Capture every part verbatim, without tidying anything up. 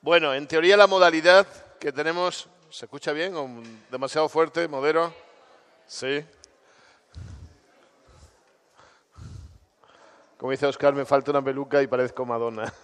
Bueno, en teoría la modalidad que tenemos... ¿Se escucha bien o demasiado fuerte, modero? Sí. Como dice Oscar, me falta una peluca y parezco Madonna.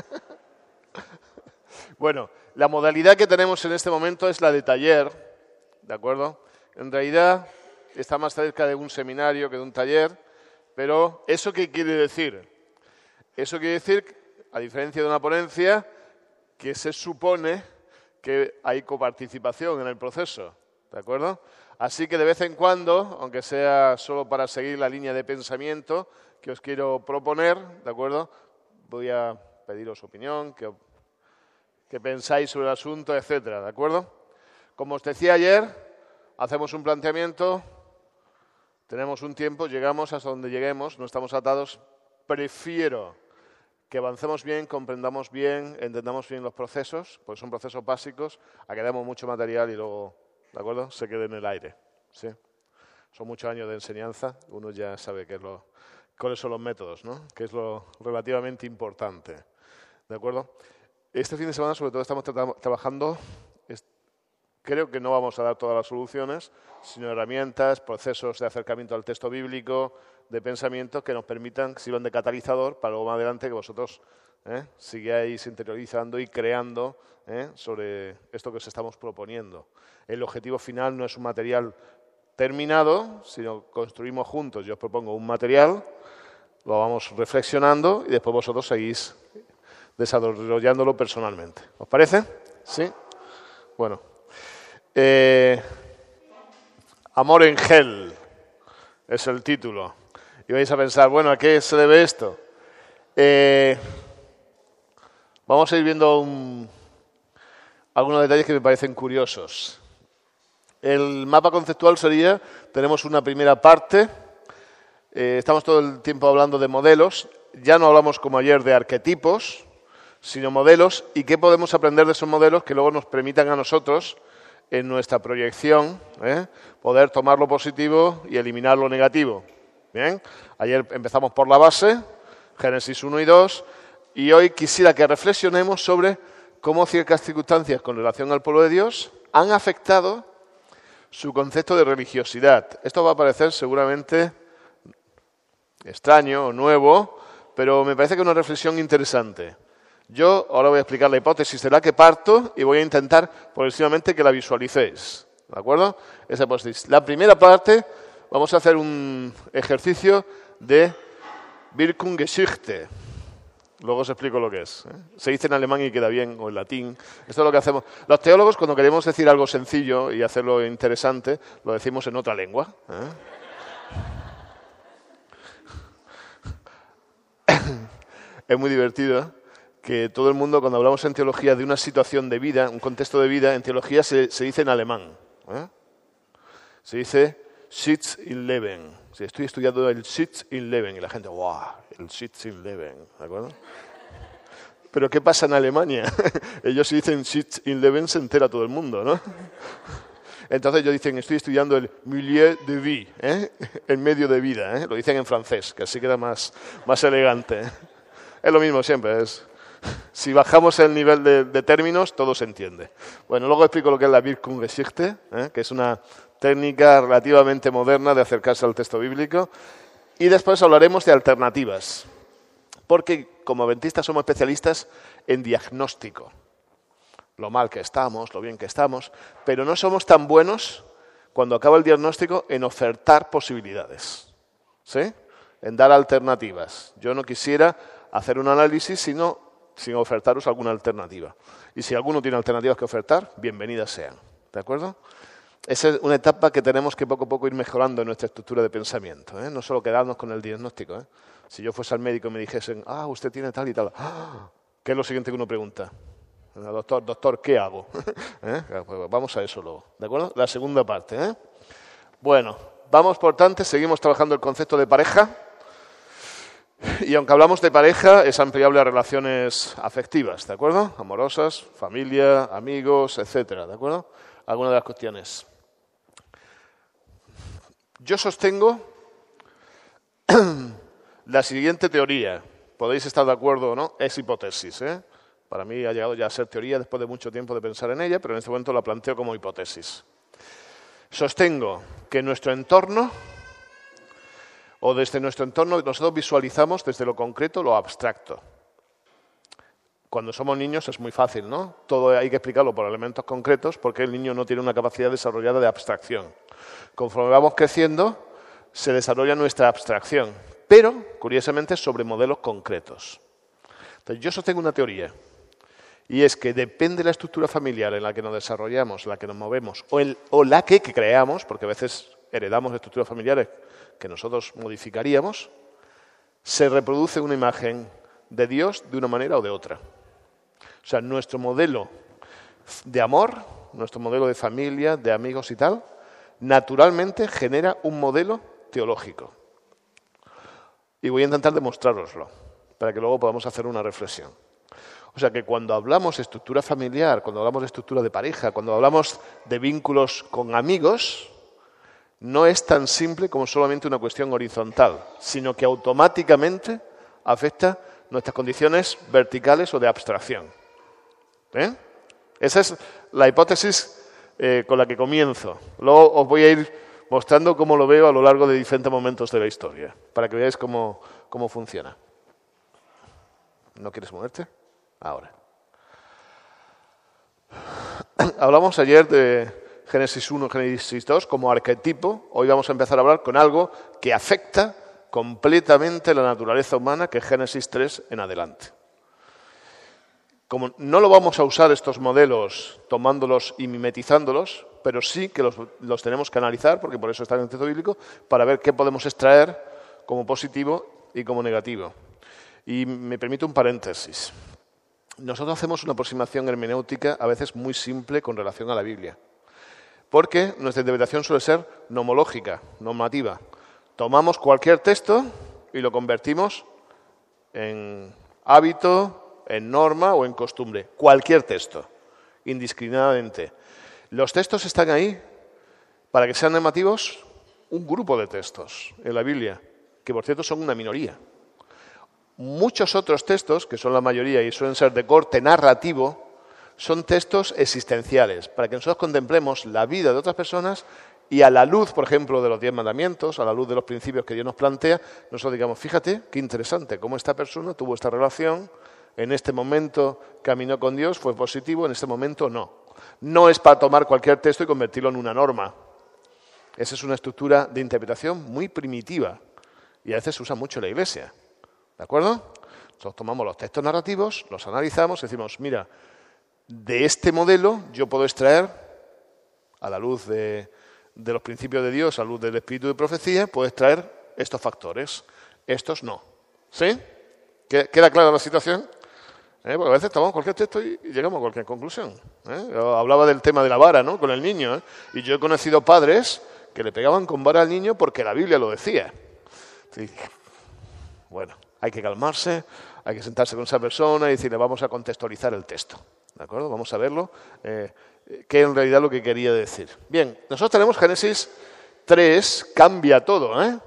Bueno, la modalidad que tenemos en este momento es la de taller, ¿de acuerdo? En realidad está más cerca de un seminario que de un taller, pero ¿eso qué quiere decir? Eso quiere decir, a diferencia de una ponencia, que se supone que hay coparticipación en el proceso, ¿de acuerdo? Así que de vez en cuando, aunque sea solo para seguir la línea de pensamiento que os quiero proponer, ¿de acuerdo? Voy a pediros opinión, que, que pensáis sobre el asunto, etcétera, ¿de acuerdo? Como os decía ayer, hacemos un planteamiento, tenemos un tiempo, llegamos hasta donde lleguemos, no estamos atados. Prefiero que avancemos bien, comprendamos bien, entendamos bien los procesos, porque son procesos básicos, a que demos mucho material y luego, ¿de acuerdo?, se quede en el aire. ¿Sí? Son muchos años de enseñanza, uno ya sabe qué es lo, cuáles son los métodos, ¿no? Que es lo relativamente importante. ¿De acuerdo? Este fin de semana, sobre todo, estamos tra trabajando, es, creo que no vamos a dar todas las soluciones, sino herramientas, procesos de acercamiento al texto bíblico, de pensamiento que nos permitan, sirvan de catalizador para luego más adelante que vosotros ¿eh? sigáis interiorizando y creando ¿eh? sobre esto que os estamos proponiendo. El objetivo final no es un material terminado, sino construimos juntos. Yo os propongo un material, lo vamos reflexionando y después vosotros seguís desarrollándolo personalmente. ¿Os parece? ¿Sí? Bueno. Eh, Amor en gel es el título. Y vais a pensar, bueno, ¿a qué se debe esto? Eh, vamos a ir viendo un, algunos detalles que me parecen curiosos. El mapa conceptual sería, tenemos una primera parte, eh, estamos todo el tiempo hablando de modelos, ya no hablamos como ayer de arquetipos, sino modelos, y qué podemos aprender de esos modelos que luego nos permitan a nosotros, en nuestra proyección, ¿eh? poder tomar lo positivo y eliminar lo negativo. Bien, ayer empezamos por la base, Génesis uno y dos, y hoy quisiera que reflexionemos sobre cómo ciertas circunstancias con relación al pueblo de Dios han afectado su concepto de religiosidad. Esto va a parecer seguramente extraño o nuevo, pero me parece que es una reflexión interesante. Yo ahora voy a explicar la hipótesis de la que parto y voy a intentar progresivamente que la visualicéis. ¿De acuerdo? Esa hipótesis. La primera parte, vamos a hacer un ejercicio de Wirkungsgeschichte. Luego os explico lo que es. ¿eh? Se dice en alemán y queda bien, o en latín. Esto es lo que hacemos. Los teólogos, cuando queremos decir algo sencillo y hacerlo interesante, lo decimos en otra lengua. ¿eh? Es muy divertido que todo el mundo, cuando hablamos en teología de una situación de vida, un contexto de vida, en teología se, se dice en alemán. ¿eh? Se dice Sitz im Leben. Si estoy estudiando el Sitz im Leben y la gente, ¡wow! El Sitz im Leben, ¿de acuerdo? Pero ¿qué pasa en Alemania? Ellos si dicen Sitz im Leben se entera todo el mundo, ¿no? Entonces ellos dicen, estoy estudiando el milieu de vie, ¿eh? el medio de vida, ¿eh? Lo dicen en francés, que así queda más, más elegante. ¿eh? Es lo mismo siempre, es... Si bajamos el nivel de, de términos, todo se entiende. Bueno, luego explico lo que es la Wirkungsgeschichte, ¿eh? que es una técnica relativamente moderna de acercarse al texto bíblico. Y después hablaremos de alternativas, porque como adventistas somos especialistas en diagnóstico. Lo mal que estamos, lo bien que estamos, pero no somos tan buenos cuando acaba el diagnóstico en ofertar posibilidades, ¿sí? En dar alternativas. Yo no quisiera hacer un análisis, sino sin ofertaros alguna alternativa. Y si alguno tiene alternativas que ofertar, bienvenidas sean. ¿De acuerdo? Esa es una etapa que tenemos que poco a poco ir mejorando en nuestra estructura de pensamiento. ¿eh? No solo quedarnos con el diagnóstico. ¿eh? Si yo fuese al médico y me dijesen, ah, usted tiene tal y tal. ¡Ah! ¿Qué es lo siguiente que uno pregunta? Doctor, doctor, ¿qué hago? ¿Eh? Pues vamos a eso luego. ¿De acuerdo? La segunda parte. ¿eh? Bueno, vamos por tanto, seguimos trabajando el concepto de pareja. Y aunque hablamos de pareja, es ampliable a relaciones afectivas, ¿de acuerdo? Amorosas, familia, amigos, etcétera, ¿de acuerdo? Algunas de las cuestiones. Yo sostengo la siguiente teoría. Podéis estar de acuerdo o no, es hipótesis, ¿eh? Para mí ha llegado ya a ser teoría después de mucho tiempo de pensar en ella, pero en este momento la planteo como hipótesis. Sostengo que nuestro entorno, o desde nuestro entorno, nosotros visualizamos desde lo concreto lo abstracto. Cuando somos niños es muy fácil, ¿no? Todo hay que explicarlo por elementos concretos porque el niño no tiene una capacidad desarrollada de abstracción. Conforme vamos creciendo, se desarrolla nuestra abstracción, pero, curiosamente, sobre modelos concretos. Entonces, yo sostengo una teoría, y es que depende de la estructura familiar en la que nos desarrollamos, en la que nos movemos, o, el, o la que creamos, porque a veces heredamos estructuras familiares que nosotros modificaríamos, se reproduce una imagen de Dios de una manera o de otra. O sea, nuestro modelo de amor, nuestro modelo de familia, de amigos y tal, naturalmente genera un modelo teológico. Y voy a intentar demostrároslo, para que luego podamos hacer una reflexión. O sea que cuando hablamos de estructura familiar, cuando hablamos de estructura de pareja, cuando hablamos de vínculos con amigos, no es tan simple como solamente una cuestión horizontal, sino que automáticamente afecta nuestras condiciones verticales o de abstracción. ¿Eh? Esa es la hipótesis eh, con la que comienzo. Luego os voy a ir mostrando cómo lo veo a lo largo de diferentes momentos de la historia, para que veáis cómo, cómo funciona. ¿No quieres moverte? Ahora. Hablamos ayer de Génesis uno, Génesis dos como arquetipo. Hoy vamos a empezar a hablar con algo que afecta completamente la naturaleza humana, que es Génesis tres en adelante. Como no lo vamos a usar estos modelos tomándolos y mimetizándolos, pero sí que los, los tenemos que analizar, porque por eso está en el texto bíblico, para ver qué podemos extraer como positivo y como negativo. Y me permite un paréntesis. Nosotros hacemos una aproximación hermenéutica a veces muy simple con relación a la Biblia, porque nuestra interpretación suele ser nomológica, normativa. Tomamos cualquier texto y lo convertimos en hábito, en norma o en costumbre. Cualquier texto, indiscriminadamente. Los textos están ahí para que sean normativos, un grupo de textos en la Biblia, que por cierto son una minoría. Muchos otros textos, que son la mayoría y suelen ser de corte narrativo, son textos existenciales, para que nosotros contemplemos la vida de otras personas y a la luz, por ejemplo, de los diez mandamientos, a la luz de los principios que Dios nos plantea, nosotros digamos, fíjate, qué interesante, cómo esta persona tuvo esta relación, en este momento caminó con Dios, fue positivo, en este momento no. No es para tomar cualquier texto y convertirlo en una norma. Esa es una estructura de interpretación muy primitiva y a veces se usa mucho en la Iglesia. ¿De acuerdo? Nosotros tomamos los textos narrativos, los analizamos y decimos, mira, de este modelo yo puedo extraer, a la luz de, de los principios de Dios, a la luz del espíritu de profecía, puedo extraer estos factores, estos no. ¿Sí? ¿Queda clara la situación? ¿Eh? Porque a veces tomamos cualquier texto y llegamos a cualquier conclusión. ¿Eh? Yo hablaba del tema de la vara, ¿no? Con el niño. ¿eh? Y yo he conocido padres que le pegaban con vara al niño porque la Biblia lo decía. Sí. Bueno, hay que calmarse, hay que sentarse con esa persona y decirle, vamos a contextualizar el texto. ¿De acuerdo? Vamos a verlo. Eh, ¿Qué en realidad lo que quería decir? Bien, nosotros tenemos Génesis tres, cambia todo. ¿eh?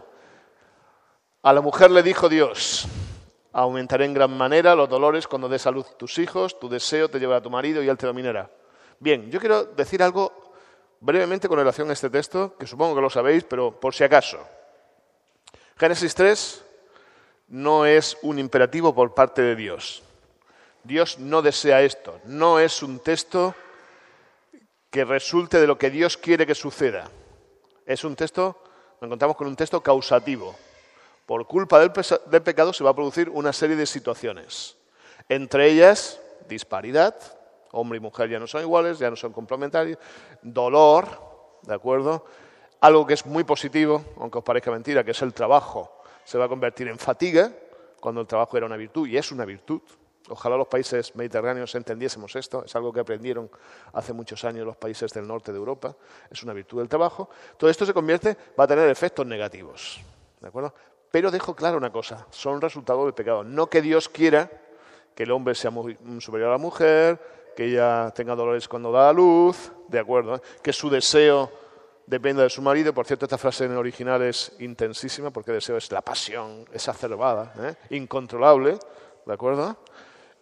A la mujer le dijo Dios, aumentaré en gran manera los dolores cuando des a luz tus hijos, tu deseo te llevará a tu marido y él te dominará. Bien, yo quiero decir algo brevemente con relación a este texto, que supongo que lo sabéis, pero por si acaso. Génesis tres no es un imperativo por parte de Dios. Dios no desea esto. No es un texto que resulte de lo que Dios quiere que suceda. Es un texto, nos encontramos con un texto causativo. Por culpa del, pesa- del pecado se va a producir una serie de situaciones. Entre ellas, disparidad. Hombre y mujer ya no son iguales, ya no son complementarios. Dolor, ¿de acuerdo? Algo que es muy positivo, aunque os parezca mentira, que es el trabajo. Se va a convertir en fatiga, cuando el trabajo era una virtud, y es una virtud. Ojalá los países mediterráneos entendiésemos esto, es algo que aprendieron hace muchos años los países del norte de Europa, es una virtud del trabajo. Todo esto se convierte, va a tener efectos negativos, ¿de acuerdo? Pero dejo claro una cosa, son resultados del pecado. No que Dios quiera que el hombre sea muy, superior a la mujer, que ella tenga dolores cuando da a luz, ¿de acuerdo? Que su deseo dependa de su marido. Por cierto, esta frase en el original es intensísima, porque deseo es la pasión exacerbada, ¿eh? Incontrolable, ¿de acuerdo?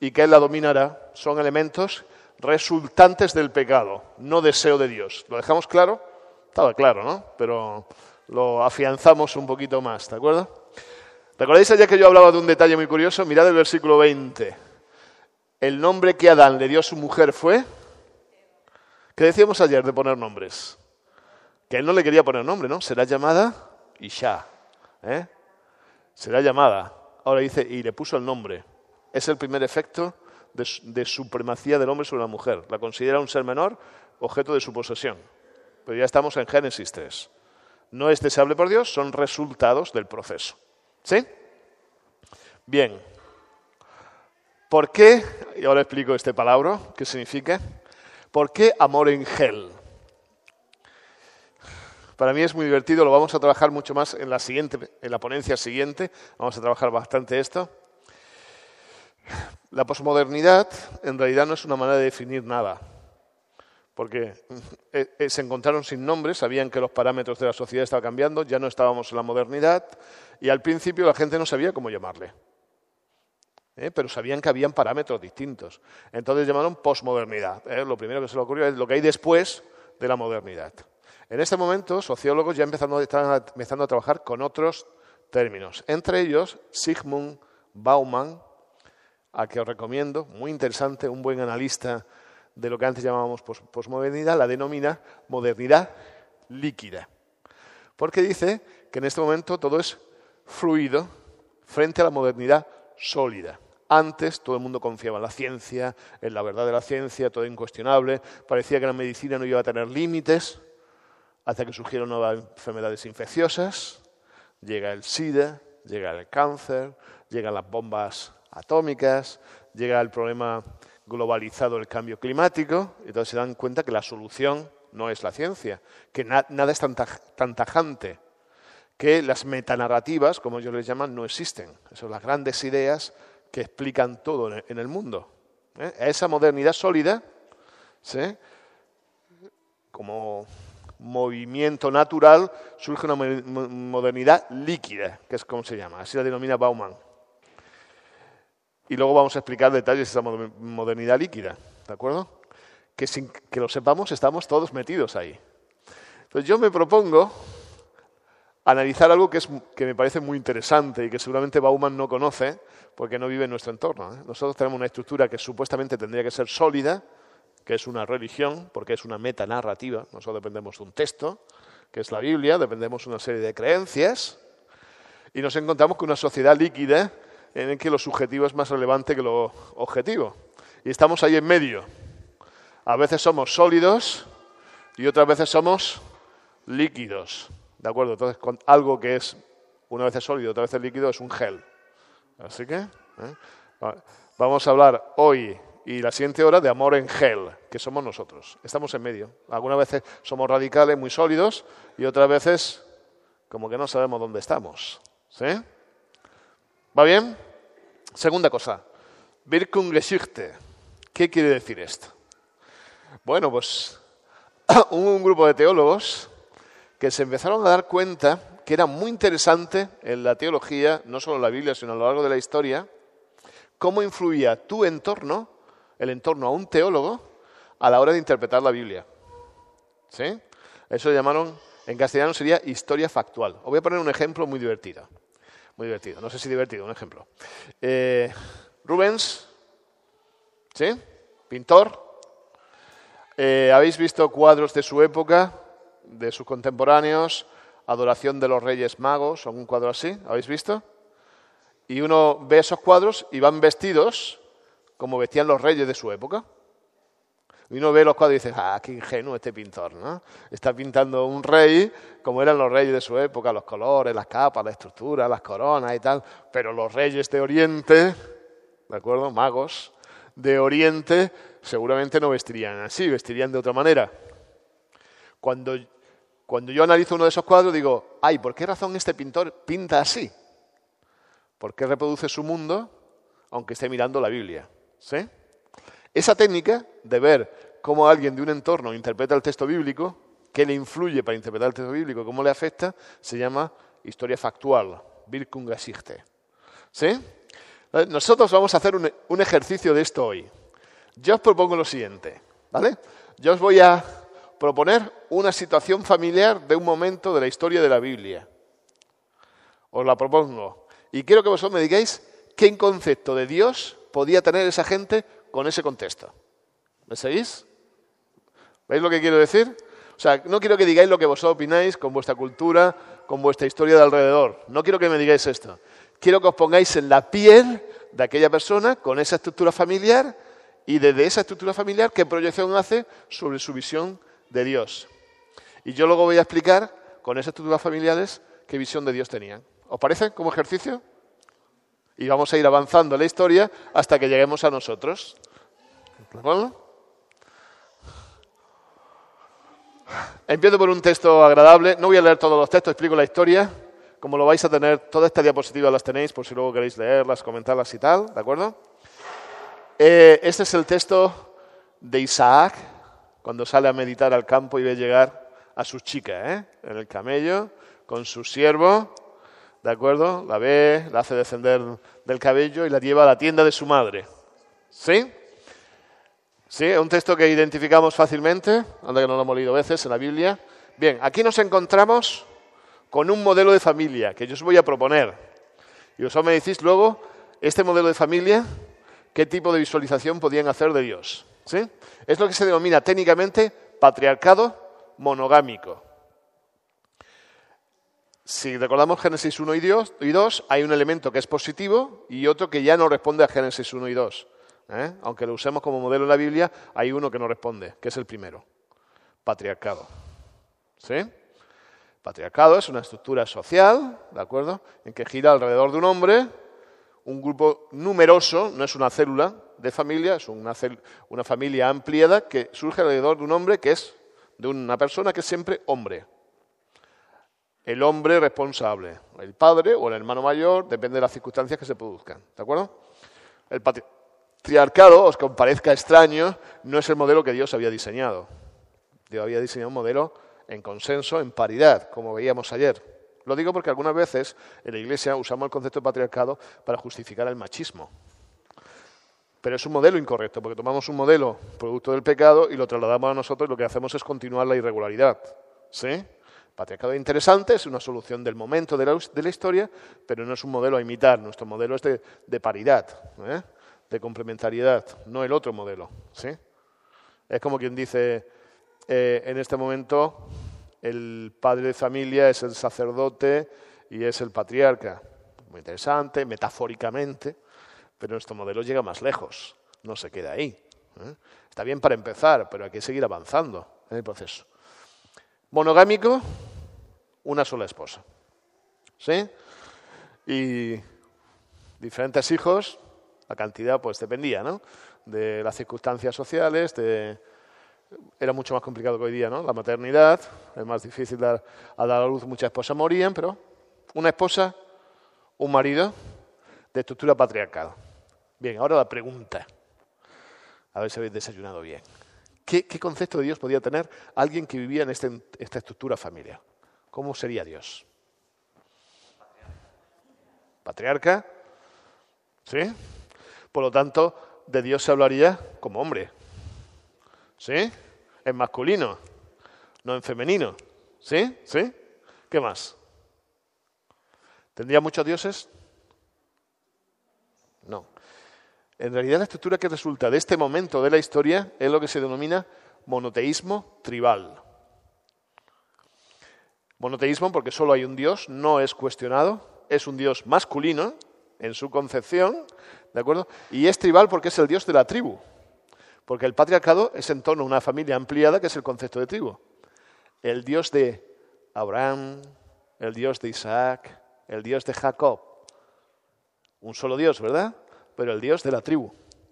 y que Él la dominará, son elementos resultantes del pecado, no deseo de Dios. ¿Lo dejamos claro? Estaba claro, ¿no? Pero lo afianzamos un poquito más, ¿de acuerdo? ¿Recordáis ayer que yo hablaba de un detalle muy curioso? Mirad el versículo veinte. El nombre que Adán le dio a su mujer fue... ¿Qué decíamos ayer de poner nombres? Que él no le quería poner nombre, ¿no? Será llamada Isha. ¿eh? Será llamada. Ahora dice, y le puso el nombre. Es el primer efecto de, de supremacía del hombre sobre la mujer. La considera un ser menor, objeto de su posesión. Pero ya estamos en Génesis tres. No es deseable por Dios, son resultados del proceso. ¿Sí? Bien. ¿Por qué? Y ahora explico este palabra, ¿qué significa? ¿Por qué amor en gel? Para mí es muy divertido, lo vamos a trabajar mucho más en la siguiente, en la ponencia siguiente. Vamos a trabajar bastante esto. La posmodernidad en realidad no es una manera de definir nada. Porque se encontraron sin nombre, sabían que los parámetros de la sociedad estaban cambiando, ya no estábamos en la modernidad, y al principio la gente no sabía cómo llamarle. ¿Eh? Pero sabían que habían parámetros distintos. Entonces llamaron posmodernidad. ¿eh? Lo primero que se le ocurrió es lo que hay después de la modernidad. En este momento, sociólogos ya empezando, están empezando a trabajar con otros términos. Entre ellos, Zygmunt Bauman, a que os recomiendo, muy interesante, un buen analista de lo que antes llamábamos posmodernidad, la denomina modernidad líquida. Porque dice que en este momento todo es fluido frente a la modernidad sólida. Antes todo el mundo confiaba en la ciencia, en la verdad de la ciencia, todo incuestionable. Parecía que la medicina no iba a tener límites, hasta que surgieron nuevas enfermedades infecciosas. Llega el SIDA, llega el cáncer, llegan las bombas atómicas, llega el problema globalizado del cambio climático, y entonces se dan cuenta que la solución no es la ciencia, que na- nada es tan, taj- tan tajante, que las metanarrativas, como ellos les llaman, no existen. Esas son las grandes ideas que explican todo en el, en el mundo. ¿eh? Esa modernidad sólida, ¿sí? Como movimiento natural, surge una mo- modernidad líquida, que es como se llama, así la denomina Bauman. Y luego vamos a explicar detalles de esa modernidad líquida, ¿de acuerdo? Que sin que lo sepamos estamos todos metidos ahí. Entonces yo me propongo analizar algo que, es, que me parece muy interesante y que seguramente Bauman no conoce porque no vive en nuestro entorno. ¿eh? Nosotros tenemos una estructura que supuestamente tendría que ser sólida, que es una religión, porque es una metanarrativa. Nosotros dependemos de un texto, que es la Biblia, dependemos de una serie de creencias, y nos encontramos con una sociedad líquida en el que lo subjetivo es más relevante que lo objetivo. Y estamos ahí en medio. A veces somos sólidos y otras veces somos líquidos. ¿De acuerdo? Entonces, con algo que es una vez es sólido, otra vez es líquido, es un gel. Así que ¿eh? vamos a hablar hoy y la siguiente hora de amor en gel, que somos nosotros. Estamos en medio. Algunas veces somos radicales, muy sólidos, y otras veces como que no sabemos dónde estamos. ¿Sí? ¿Va bien? Segunda cosa. Wirkungsgeschichte. ¿Qué quiere decir esto? Bueno, pues hubo un grupo de teólogos que se empezaron a dar cuenta que era muy interesante en la teología, no solo en la Biblia, sino a lo largo de la historia, cómo influía tu entorno, el entorno a un teólogo, a la hora de interpretar la Biblia. ¿Sí? Eso lo llamaron, en castellano sería historia factual. Os voy a poner un ejemplo muy divertido. Muy divertido, no sé si divertido, un ejemplo. Eh, Rubens, ¿sí? Pintor. Eh, ¿Habéis visto cuadros de su época, de sus contemporáneos? Adoración de los Reyes Magos, o un cuadro así, ¿habéis visto? Y uno ve esos cuadros y van vestidos como vestían los reyes de su época. Y uno ve los cuadros y dice, ah, qué ingenuo este pintor, ¿no? Está pintando un rey como eran los reyes de su época, los colores, las capas, la estructura, las coronas y tal. Pero los reyes de Oriente, ¿de acuerdo? Magos de Oriente, seguramente no vestirían así, vestirían de otra manera. Cuando, cuando yo analizo uno de esos cuadros digo, ay, ¿por qué razón este pintor pinta así? ¿Por qué reproduce su mundo aunque esté mirando la Biblia? ¿Sí? Esa técnica de ver cómo alguien de un entorno interpreta el texto bíblico, qué le influye para interpretar el texto bíblico, cómo le afecta, se llama historia factual, Wirkungsgeschichte. ¿Sí? Nosotros vamos a hacer un, un ejercicio de esto hoy. Yo os propongo lo siguiente, ¿vale? Yo os voy a proponer una situación familiar de un momento de la historia de la Biblia. Os la propongo. Y quiero que vosotros me digáis qué concepto de Dios podía tener esa gente con ese contexto. ¿Me seguís? ¿Veis lo que quiero decir? O sea, no quiero que digáis lo que vosotros opináis con vuestra cultura, con vuestra historia de alrededor. No quiero que me digáis esto. Quiero que os pongáis en la piel de aquella persona con esa estructura familiar y desde esa estructura familiar qué proyección hace sobre su visión de Dios. Y yo luego voy a explicar con esas estructuras familiares qué visión de Dios tenían. ¿Os parece como ejercicio? Y vamos a ir avanzando en la historia hasta que lleguemos a nosotros. ¿De acuerdo? Empiezo por un texto agradable. No voy a leer todos los textos, explico la historia. Como lo vais a tener, todas estas diapositivas las tenéis por si luego queréis leerlas, comentarlas y tal, ¿de acuerdo? Eh, este es el texto de Isaac, cuando sale a meditar al campo y ve llegar a su chica, ¿eh? En el camello, con su siervo, ¿de acuerdo? La ve, la hace descender del cabello y la lleva a la tienda de su madre. ¿Sí? Sí, es un texto que identificamos fácilmente, anda que no lo hemos leído veces en la Biblia. Bien, aquí nos encontramos con un modelo de familia que yo os voy a proponer. Y vosotros me decís luego, este modelo de familia, qué tipo de visualización podían hacer de Dios. ¿Sí? Es lo que se denomina técnicamente patriarcado monogámico. Si recordamos Génesis uno y dos, hay un elemento que es positivo y otro que ya no responde a Génesis uno y dos. ¿Eh? Aunque lo usemos como modelo en la Biblia, hay uno que no responde, que es el primero. Patriarcado. ¿Sí? Patriarcado es una estructura social, ¿de acuerdo?, en que gira alrededor de un hombre, un grupo numeroso, no es una célula de familia, es una, una familia ampliada que surge alrededor de un hombre que es, de una persona que es siempre hombre. El hombre responsable, el padre o el hermano mayor, depende de las circunstancias que se produzcan, ¿de acuerdo? El patriarcado, os que os parezca extraño, no es el modelo que Dios había diseñado. Dios había diseñado un modelo en consenso, en paridad, como veíamos ayer. Lo digo porque algunas veces en la Iglesia usamos el concepto de patriarcado para justificar el machismo. Pero es un modelo incorrecto, porque tomamos un modelo producto del pecado y lo trasladamos a nosotros y lo que hacemos es continuar la irregularidad. ¿Sí? Patriarcado es interesante, es una solución del momento de la, de la historia, pero no es un modelo a imitar. Nuestro modelo es de, de paridad, ¿eh? De complementariedad, no el otro modelo. ¿Sí? Es como quien dice, eh, en este momento el padre de familia es el sacerdote y es el patriarca. Muy interesante, metafóricamente, pero nuestro modelo llega más lejos, no se queda ahí. ¿eh? Está bien para empezar, pero hay que seguir avanzando en el proceso. Monogámico, una sola esposa. ¿Sí? Y diferentes hijos, la cantidad pues dependía, ¿no?, de las circunstancias sociales, de... era mucho más complicado que hoy día, ¿no? La maternidad, es más difícil dar, a dar a luz, muchas esposas morían, pero una esposa, un marido, de estructura patriarcal. Bien, ahora la pregunta, a ver si habéis desayunado bien. ¿Qué, qué concepto de Dios podía tener alguien que vivía en este, esta estructura familiar? ¿Cómo sería Dios? Patriarca, ¿sí? Por lo tanto, de Dios se hablaría como hombre, ¿sí? En masculino, no en femenino, ¿sí? ¿Sí? ¿Qué más? ¿Tendría muchos dioses? No. En realidad la estructura que resulta de este momento de la historia es lo que se denomina monoteísmo tribal. Monoteísmo porque solo hay un Dios, no es cuestionado, es un Dios masculino en su concepción, ¿de acuerdo? Y es tribal porque es el Dios de la tribu, porque el patriarcado es en torno a una familia ampliada que es el concepto de tribu. El Dios de Abraham, el Dios de Isaac, el Dios de Jacob. Un solo Dios, ¿verdad? Pero el Dios de la tribu.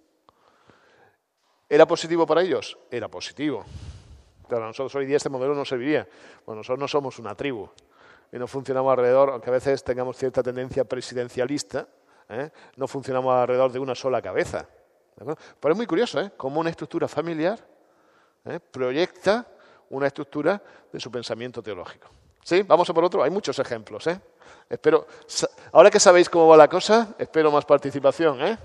¿Era positivo para ellos? Era positivo. Claro, nosotros hoy día este modelo no serviría. Bueno, nosotros no somos una tribu y no funcionamos alrededor, aunque a veces tengamos cierta tendencia presidencialista, ¿eh? No funcionamos alrededor de una sola cabeza. Pero es muy curioso, ¿eh?, cómo una estructura familiar ¿eh? proyecta una estructura de su pensamiento teológico. ¿Sí? Vamos a por otro. Hay muchos ejemplos, ¿eh? Espero, ahora que sabéis cómo va la cosa, espero más participación, ¿eh?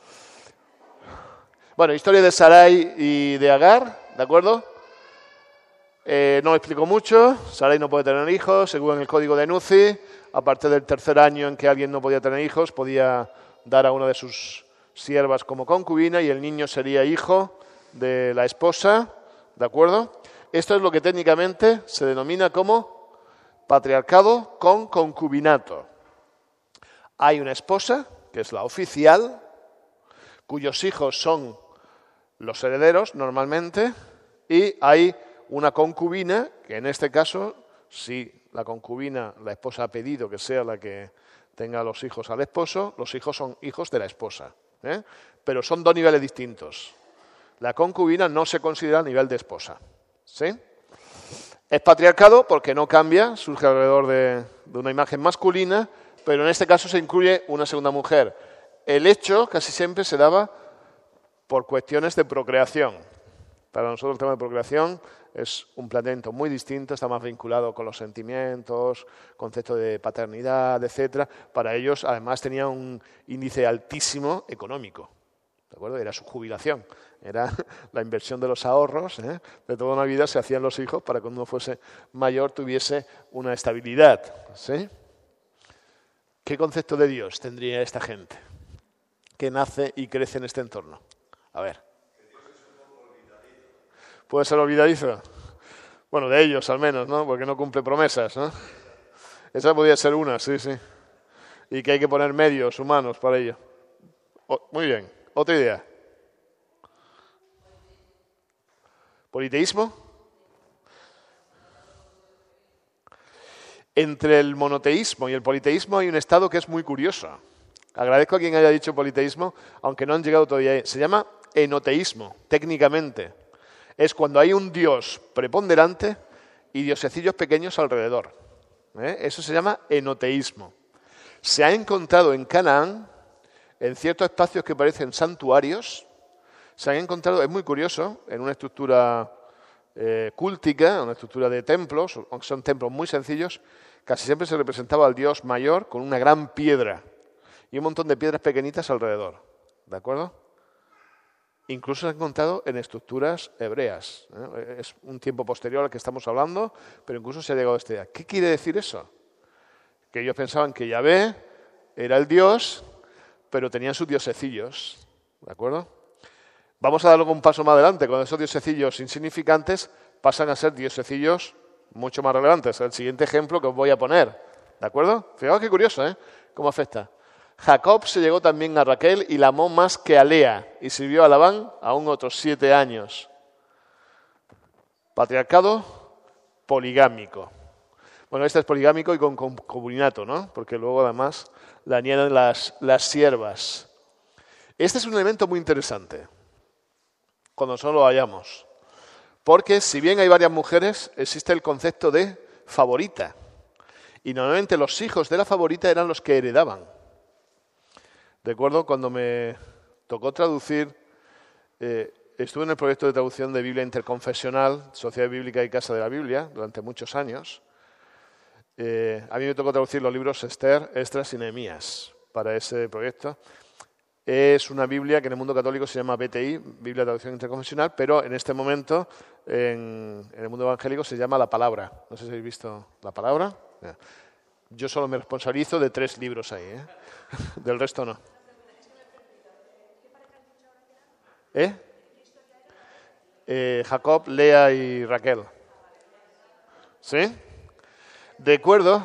Bueno, historia de Sarai y de Agar, ¿de acuerdo? Eh, no explico mucho. Sarai no puede tener hijos, según el código de Nuzi. A partir del tercer año en que alguien no podía tener hijos, podía dar a una de sus siervas como concubina y el niño sería hijo de la esposa, ¿de acuerdo? Esto es lo que técnicamente se denomina como patriarcado con concubinato. Hay una esposa, que es la oficial, cuyos hijos son los herederos normalmente, y hay una concubina, que en este caso, si la concubina, la esposa ha pedido que sea la que tenga los hijos al esposo, los hijos son hijos de la esposa, ¿eh? Pero son dos niveles distintos. La concubina no se considera a nivel de esposa, ¿sí? Es patriarcado porque no cambia, surge alrededor de, de una imagen masculina, pero en este caso se incluye una segunda mujer. El hecho casi siempre se daba por cuestiones de procreación. Para nosotros el tema de procreación es un planteamiento muy distinto, está más vinculado con los sentimientos, concepto de paternidad, etcétera. Para ellos, además, tenía un índice altísimo económico, ¿de acuerdo? Era su jubilación, era la inversión de los ahorros, ¿eh? De toda una vida se hacían los hijos para que cuando uno fuese mayor tuviese una estabilidad, ¿sí? ¿Qué concepto de Dios tendría esta gente que nace y crece en este entorno? A ver. ¿Puede ser olvidadizo? Bueno, de ellos al menos, ¿no? Porque no cumple promesas, ¿no? Esa podría ser una, sí, sí. Y que hay que poner medios humanos para ello. Oh, muy bien. Otra idea. ¿Politeísmo? Entre el monoteísmo y el politeísmo hay un estado que es muy curioso. Agradezco a quien haya dicho politeísmo, aunque no han llegado todavía ahí. Se llama enoteísmo, técnicamente. Es cuando hay un dios preponderante y diosecillos pequeños alrededor. ¿Eh? Eso se llama enoteísmo. Se ha encontrado en Canaán, en ciertos espacios que parecen santuarios, se han encontrado, es muy curioso, en una estructura eh, cúltica, una estructura de templos, aunque son templos muy sencillos, casi siempre se representaba al dios mayor con una gran piedra y un montón de piedras pequeñitas alrededor. ¿De acuerdo? Incluso se ha encontrado en estructuras hebreas. ¿eh? Es un tiempo posterior al que estamos hablando, pero incluso se ha llegado a esta idea. ¿Qué quiere decir eso? Que ellos pensaban que Yahvé era el dios, pero tenían sus diosecillos. ¿De acuerdo? Vamos a dar luego un paso más adelante. Cuando esos diosecillos insignificantes pasan a ser diosecillos mucho más relevantes. El siguiente ejemplo que os voy a poner. ¿De acuerdo? Fijaos qué curioso, ¿eh? Cómo afecta. Jacob se llegó también a Raquel y la amó más que a Lea, y sirvió a Labán aún otros siete años. Patriarcado poligámico. Bueno, este es poligámico y con concubinato, ¿no? Porque luego además le añaden las, las siervas. Este es un elemento muy interesante, cuando solo lo hallamos. Porque si bien hay varias mujeres, existe el concepto de favorita. Y normalmente los hijos de la favorita eran los que heredaban. Recuerdo cuando me tocó traducir, eh, estuve en el proyecto de traducción de Biblia Interconfesional, Sociedad Bíblica y Casa de la Biblia, durante muchos años. Eh, a mí me tocó traducir los libros Esther, Esdras y Nehemías para ese proyecto. Es una Biblia que en el mundo católico se llama B T I, Biblia de Traducción Interconfesional, pero en este momento en, en el mundo evangélico se llama La Palabra. No sé si habéis visto La Palabra. Yo solo me responsabilizo de tres libros ahí, ¿eh? Del resto no. ¿Eh? Eh, Jacob, Lea y Raquel. ¿Sí? De acuerdo.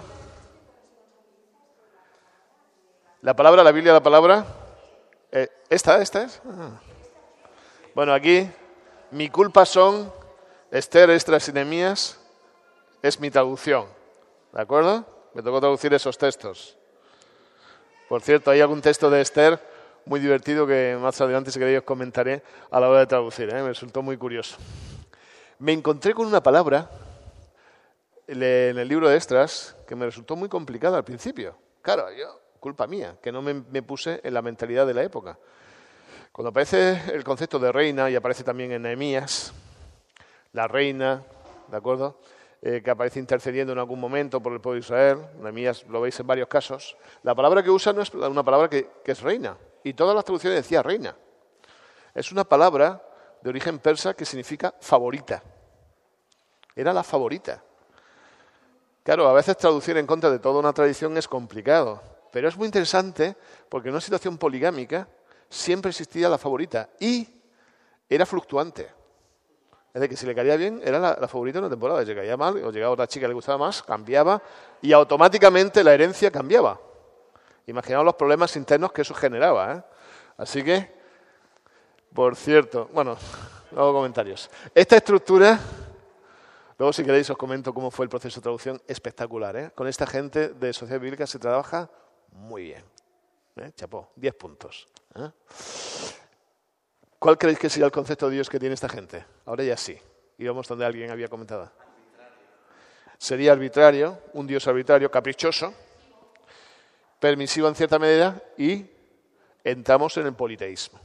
La palabra, la Biblia, la palabra. Eh, ¿Esta, esta es? Ah. Bueno, aquí, mi culpa son Esther, Esdras y Nehemías. Es mi traducción. ¿De acuerdo? Me tocó traducir esos textos. Por cierto, hay algún texto de Esther muy divertido que más adelante, si queréis, os comentaré a la hora de traducir, ¿eh? Me resultó muy curioso. Me encontré con una palabra en el libro de Esdras que me resultó muy complicada al principio. Claro, yo, culpa mía, que no me, me puse en la mentalidad de la época. Cuando aparece el concepto de reina, y aparece también en Nehemías, la reina, ¿de acuerdo? eh, que aparece intercediendo en algún momento por el pueblo de Israel. Nehemías lo veis en varios casos. La palabra que usa no es una palabra que, que es reina. Y todas las traducciones decía reina. Es una palabra de origen persa que significa favorita. Era la favorita. Claro, a veces traducir en contra de toda una tradición es complicado, pero es muy interesante porque en una situación poligámica siempre existía la favorita y era fluctuante. Es decir, que si le caía bien era la, la favorita de una temporada, si le caía mal o llegaba otra chica que le gustaba más, cambiaba y automáticamente la herencia cambiaba. Imaginaos los problemas internos que eso generaba, ¿eh? Así que, por cierto, bueno, luego comentarios. Esta estructura... Luego, si queréis, os comento cómo fue el proceso de traducción espectacular, ¿eh? Con esta gente de Sociedad Bíblica se trabaja muy bien. ¿Eh? Chapó, diez puntos. ¿Eh? ¿Cuál creéis que sería el concepto de Dios que tiene esta gente? Ahora ya sí. Íbamos donde alguien había comentado. Arbitrario. Sería arbitrario, un Dios arbitrario, caprichoso, permisivo en cierta medida y entramos en el politeísmo.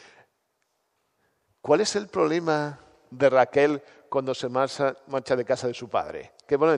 ¿Cuál es el problema de Raquel cuando se marcha, marcha de casa de su padre? ¿Qué pone?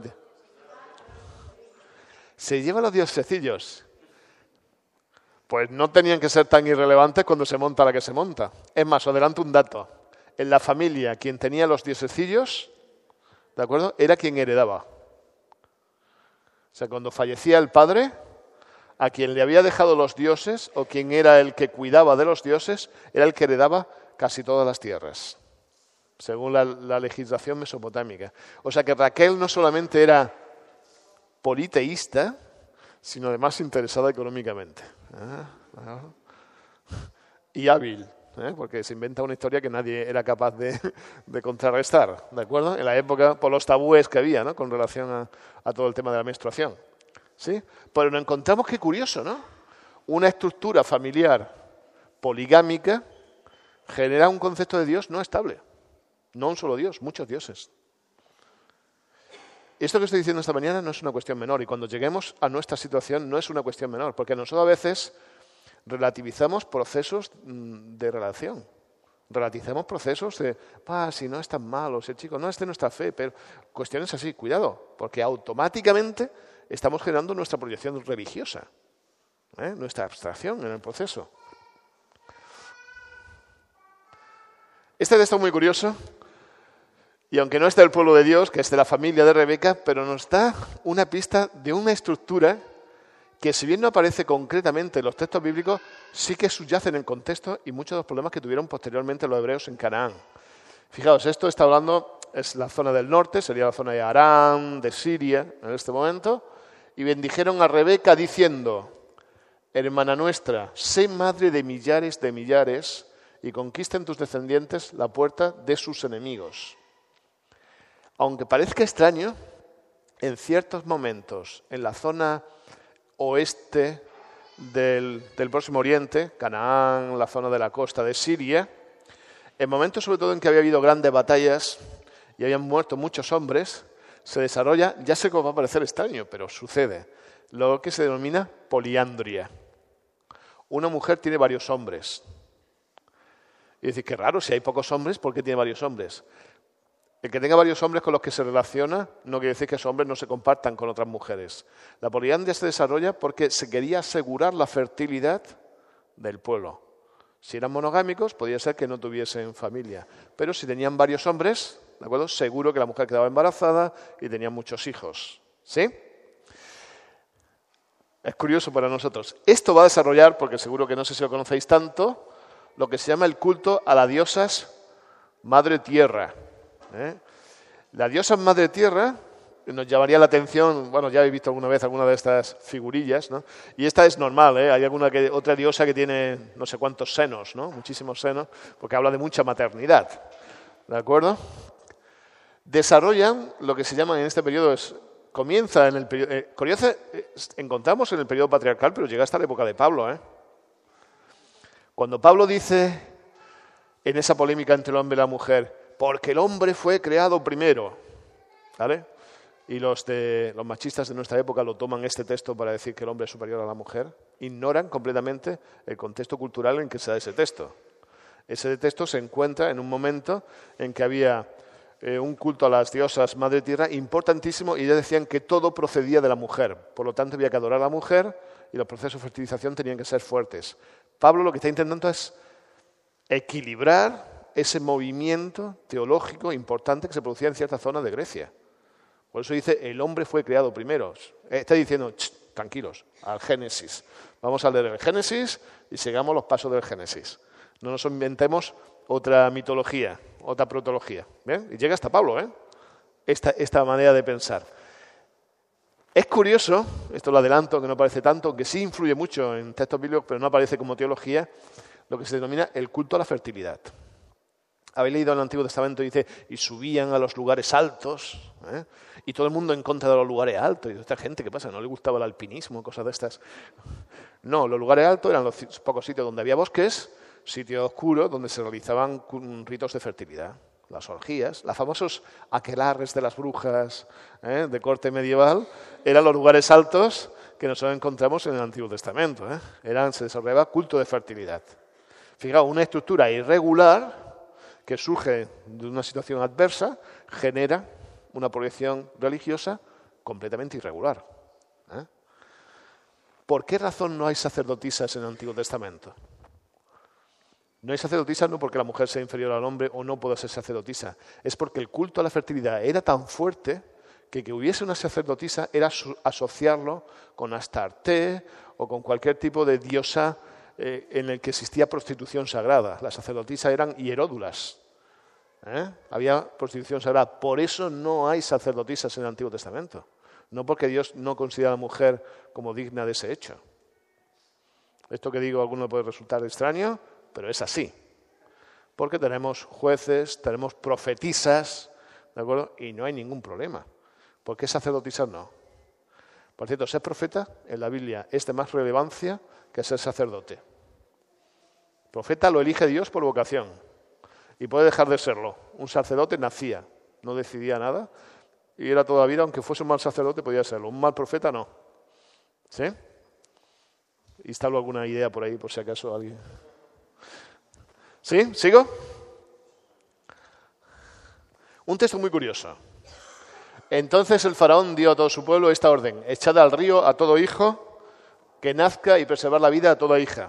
Se lleva los diosecillos. Pues no tenían que ser tan irrelevantes cuando se monta la que se monta. Es más, os adelanto un dato. En la familia, quien tenía los diosecillos, ¿de acuerdo?, era quien heredaba. O sea, cuando fallecía el padre, a quien le había dejado los dioses, o quien era el que cuidaba de los dioses, era el que heredaba casi todas las tierras, según la, la legislación mesopotámica. O sea que Raquel no solamente era politeísta, sino además interesada económicamente. ¿Ah? ¿Ah? Y hábil, ¿eh? Porque se inventa una historia que nadie era capaz de, de contrarrestar, ¿de acuerdo? En la época, por los tabúes que había, ¿no?, con relación a, a todo el tema de la menstruación. ¿Sí? Pero nos encontramos, qué curioso, ¿no? Una estructura familiar poligámica genera un concepto de Dios no estable. No un solo Dios, muchos dioses. Esto que estoy diciendo esta mañana no es una cuestión menor, y cuando lleguemos a nuestra situación no es una cuestión menor, porque nosotros a veces relativizamos procesos de relación. Relativizamos procesos de, ah, si no es tan malo, si el chico, no es de nuestra fe, pero cuestiones así, cuidado, porque automáticamente estamos generando nuestra proyección religiosa, ¿eh? Nuestra abstracción en el proceso. Este texto es muy curioso, y aunque no es del pueblo de Dios, que es de la familia de Rebeca, pero nos da una pista de una estructura que, si bien no aparece concretamente en los textos bíblicos, sí que subyace en el contexto y muchos de los problemas que tuvieron posteriormente los hebreos en Canaán. Fijaos, esto está hablando, es la zona del norte, sería la zona de Aram, de Siria, en este momento, y bendijeron a Rebeca diciendo, hermana nuestra, sé madre de millares de millares, y conquisten tus descendientes la puerta de sus enemigos. Aunque parezca extraño, en ciertos momentos, en la zona oeste del, del Próximo Oriente, Canaán, la zona de la costa de Siria, en momentos sobre todo en que había habido grandes batallas y habían muerto muchos hombres, se desarrolla, ya sé que os va a parecer extraño, pero sucede, lo que se denomina poliandria. Una mujer tiene varios hombres. Y decir, qué raro, si hay pocos hombres, ¿por qué tiene varios hombres? El que tenga varios hombres con los que se relaciona no quiere decir que esos hombres no se compartan con otras mujeres. La poliandria se desarrolla porque se quería asegurar la fertilidad del pueblo. Si eran monogámicos, podía ser que no tuviesen familia. Pero si tenían varios hombres, ¿de acuerdo?, seguro que la mujer quedaba embarazada y tenía muchos hijos. ¿Sí? Es curioso para nosotros. Esto va a desarrollar, porque seguro que no sé si lo conocéis tanto, lo que se llama el culto a las diosas Madre Tierra. ¿Eh? La diosa Madre Tierra nos llamaría la atención, bueno, ya habéis visto alguna vez alguna de estas figurillas, ¿no? Y esta es normal, ¿eh? Hay alguna que, otra diosa que tiene no sé cuántos senos, ¿no? Muchísimos senos, porque habla de mucha maternidad, ¿de acuerdo? Desarrollan lo que se llama en este periodo, es, comienza en el periodo, eh, curioso, eh, encontramos en el periodo patriarcal, pero llega hasta la época de Pablo, ¿eh? Cuando Pablo dice, en esa polémica entre el hombre y la mujer, porque el hombre fue creado primero, ¿vale? Y los, de, los machistas de nuestra época lo toman este texto para decir que el hombre es superior a la mujer, ignoran completamente el contexto cultural en que se da ese texto. Ese texto se encuentra en un momento en que había eh, un culto a las diosas madre tierra importantísimo, y ellas decían que todo procedía de la mujer. Por lo tanto, había que adorar a la mujer y los procesos de fertilización tenían que ser fuertes. Pablo lo que está intentando es equilibrar ese movimiento teológico importante que se producía en ciertas zonas de Grecia. Por eso dice, el hombre fue creado primero. Está diciendo, tranquilos, al Génesis. Vamos a leer el Génesis y sigamos los pasos del Génesis. No nos inventemos otra mitología, otra protología. ¿Bien? Y llega hasta Pablo, ¿eh? Esta, esta manera de pensar. Es curioso, esto lo adelanto, que no aparece tanto, que sí influye mucho en textos bíblicos, pero no aparece como teología, lo que se denomina el culto a la fertilidad. Habéis leído en el Antiguo Testamento, dice, y subían a los lugares altos, ¿eh? Y todo el mundo en contra de los lugares altos. Y esta gente, ¿qué pasa? ¿No le gustaba el alpinismo, cosas de estas? No, los lugares altos eran los pocos sitios donde había bosques, sitios oscuros donde se realizaban ritos de fertilidad. Las orgías, los famosos aquelarres de las brujas, ¿eh? De corte medieval, eran los lugares altos que nosotros encontramos en el Antiguo Testamento, ¿eh? Eran, se desarrollaba culto de fertilidad. Fijaos, una estructura irregular que surge de una situación adversa genera una proyección religiosa completamente irregular. ¿Eh? ¿Por qué razón no hay sacerdotisas en el Antiguo Testamento? No hay sacerdotisas no porque la mujer sea inferior al hombre o no pueda ser sacerdotisa. Es porque el culto a la fertilidad era tan fuerte que que hubiese una sacerdotisa era asociarlo con Astarte o con cualquier tipo de diosa eh, en el que existía prostitución sagrada. Las sacerdotisas eran hieródulas. ¿Eh? Había prostitución sagrada. Por eso no hay sacerdotisas en el Antiguo Testamento. No porque Dios no considera a la mujer como digna de ese hecho. Esto que digo a alguno puede resultar extraño, pero es así. Porque tenemos jueces, tenemos profetisas, ¿de acuerdo? Y no hay ningún problema. ¿Por qué sacerdotisas no? Por cierto, ser profeta en la Biblia es de más relevancia que ser sacerdote. Profeta lo elige Dios por vocación y puede dejar de serlo. Un sacerdote nacía, no decidía nada y era toda la vida, aunque fuese un mal sacerdote, podía serlo. Un mal profeta no. ¿Sí? Instalo alguna idea por ahí, por si acaso alguien... ¿Sí? ¿Sigo? Un texto muy curioso. Entonces el faraón dio a todo su pueblo esta orden: echad al río a todo hijo que nazca y preservar la vida a toda hija.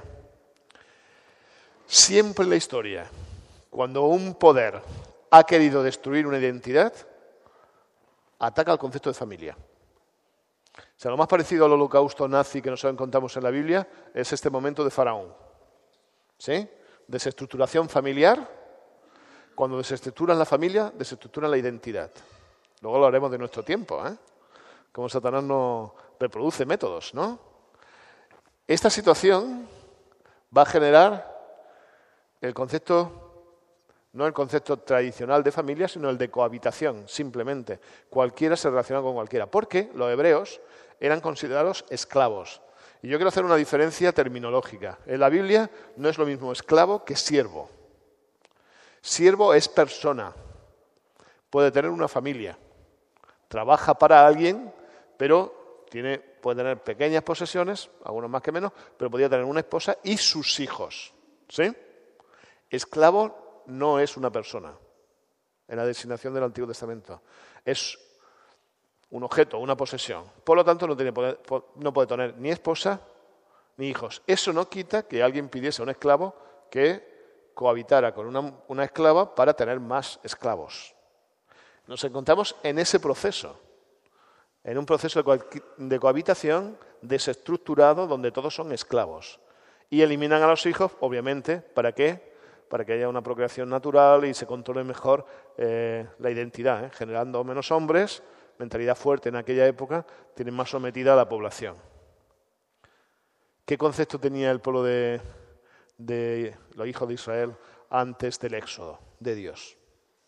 Siempre en la historia, cuando un poder ha querido destruir una identidad, ataca al concepto de familia. O sea, lo más parecido al holocausto nazi que nosotros encontramos en la Biblia es este momento de faraón. ¿Sí? Desestructuración familiar. Cuando desestructuran la familia, desestructuran la identidad. Luego lo haremos de nuestro tiempo, ¿eh? Cómo Satanás nos reproduce métodos, ¿no? Esta situación va a generar el concepto, no el concepto tradicional de familia, sino el de cohabitación, simplemente. Cualquiera se relaciona con cualquiera, porque los hebreos eran considerados esclavos. Y yo quiero hacer una diferencia terminológica. En la Biblia no es lo mismo esclavo que siervo. Siervo es persona, puede tener una familia, trabaja para alguien, pero tiene, puede tener pequeñas posesiones, algunos más que menos, pero podría tener una esposa y sus hijos. ¿Sí? Esclavo no es una persona en la designación del Antiguo Testamento. Es un objeto, una posesión. Por lo tanto, no, tiene poder, no puede tener ni esposa ni hijos. Eso no quita que alguien pidiese a un esclavo que cohabitara con una, una esclava para tener más esclavos. Nos encontramos en ese proceso, en un proceso de, co de cohabitación desestructurado donde todos son esclavos. Y eliminan a los hijos, obviamente, ¿para qué? Para que haya una procreación natural y se controle mejor eh, la identidad, ¿eh? Generando menos hombres, mentalidad fuerte en aquella época, tienen más sometida a la población. ¿Qué concepto tenía el pueblo de, de los hijos de Israel antes del éxodo de Dios?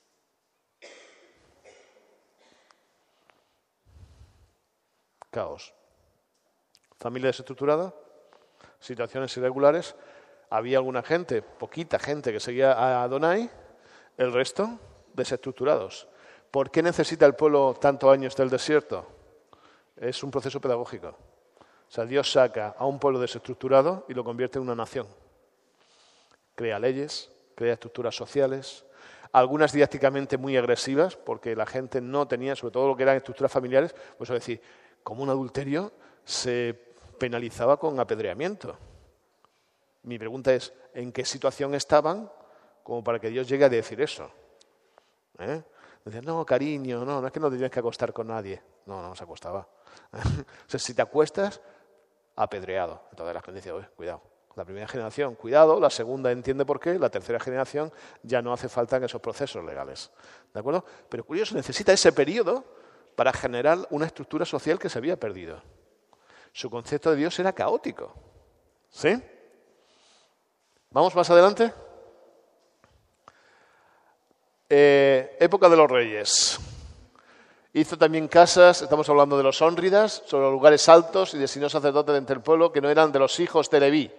Caos. Familia desestructurada, situaciones irregulares. Había alguna gente, poquita gente que seguía a Adonai, el resto desestructurados. ¿Por qué necesita el pueblo tantos años del desierto? Es un proceso pedagógico. O sea, Dios saca a un pueblo desestructurado y lo convierte en una nación. Crea leyes, crea estructuras sociales. algunas didácticamente muy agresivas, porque la gente no tenía, sobre todo lo que eran estructuras familiares, pues es decir, como un adulterio se penalizaba con apedreamiento. Mi pregunta es, ¿en qué situación estaban como para que Dios llegue a decir eso? ¿Eh? Decían, no, cariño, no, no es que no te tienes que acostar con nadie. No, no se acostaba. O sea, si te acuestas, apedreado. Entonces la gente dice, oye, cuidado. La primera generación, cuidado. La segunda entiende por qué. La tercera generación ya no hace falta en esos procesos legales. ¿De acuerdo? Pero curioso, necesita ese periodo para generar una estructura social que se había perdido. Su concepto de Dios era caótico. ¿Sí? ¿Vamos más adelante? Eh, época de los reyes. Hizo también casas, estamos hablando de los hónridas, sobre los lugares altos y designió sacerdotes entre el pueblo que no eran de los hijos de Leví.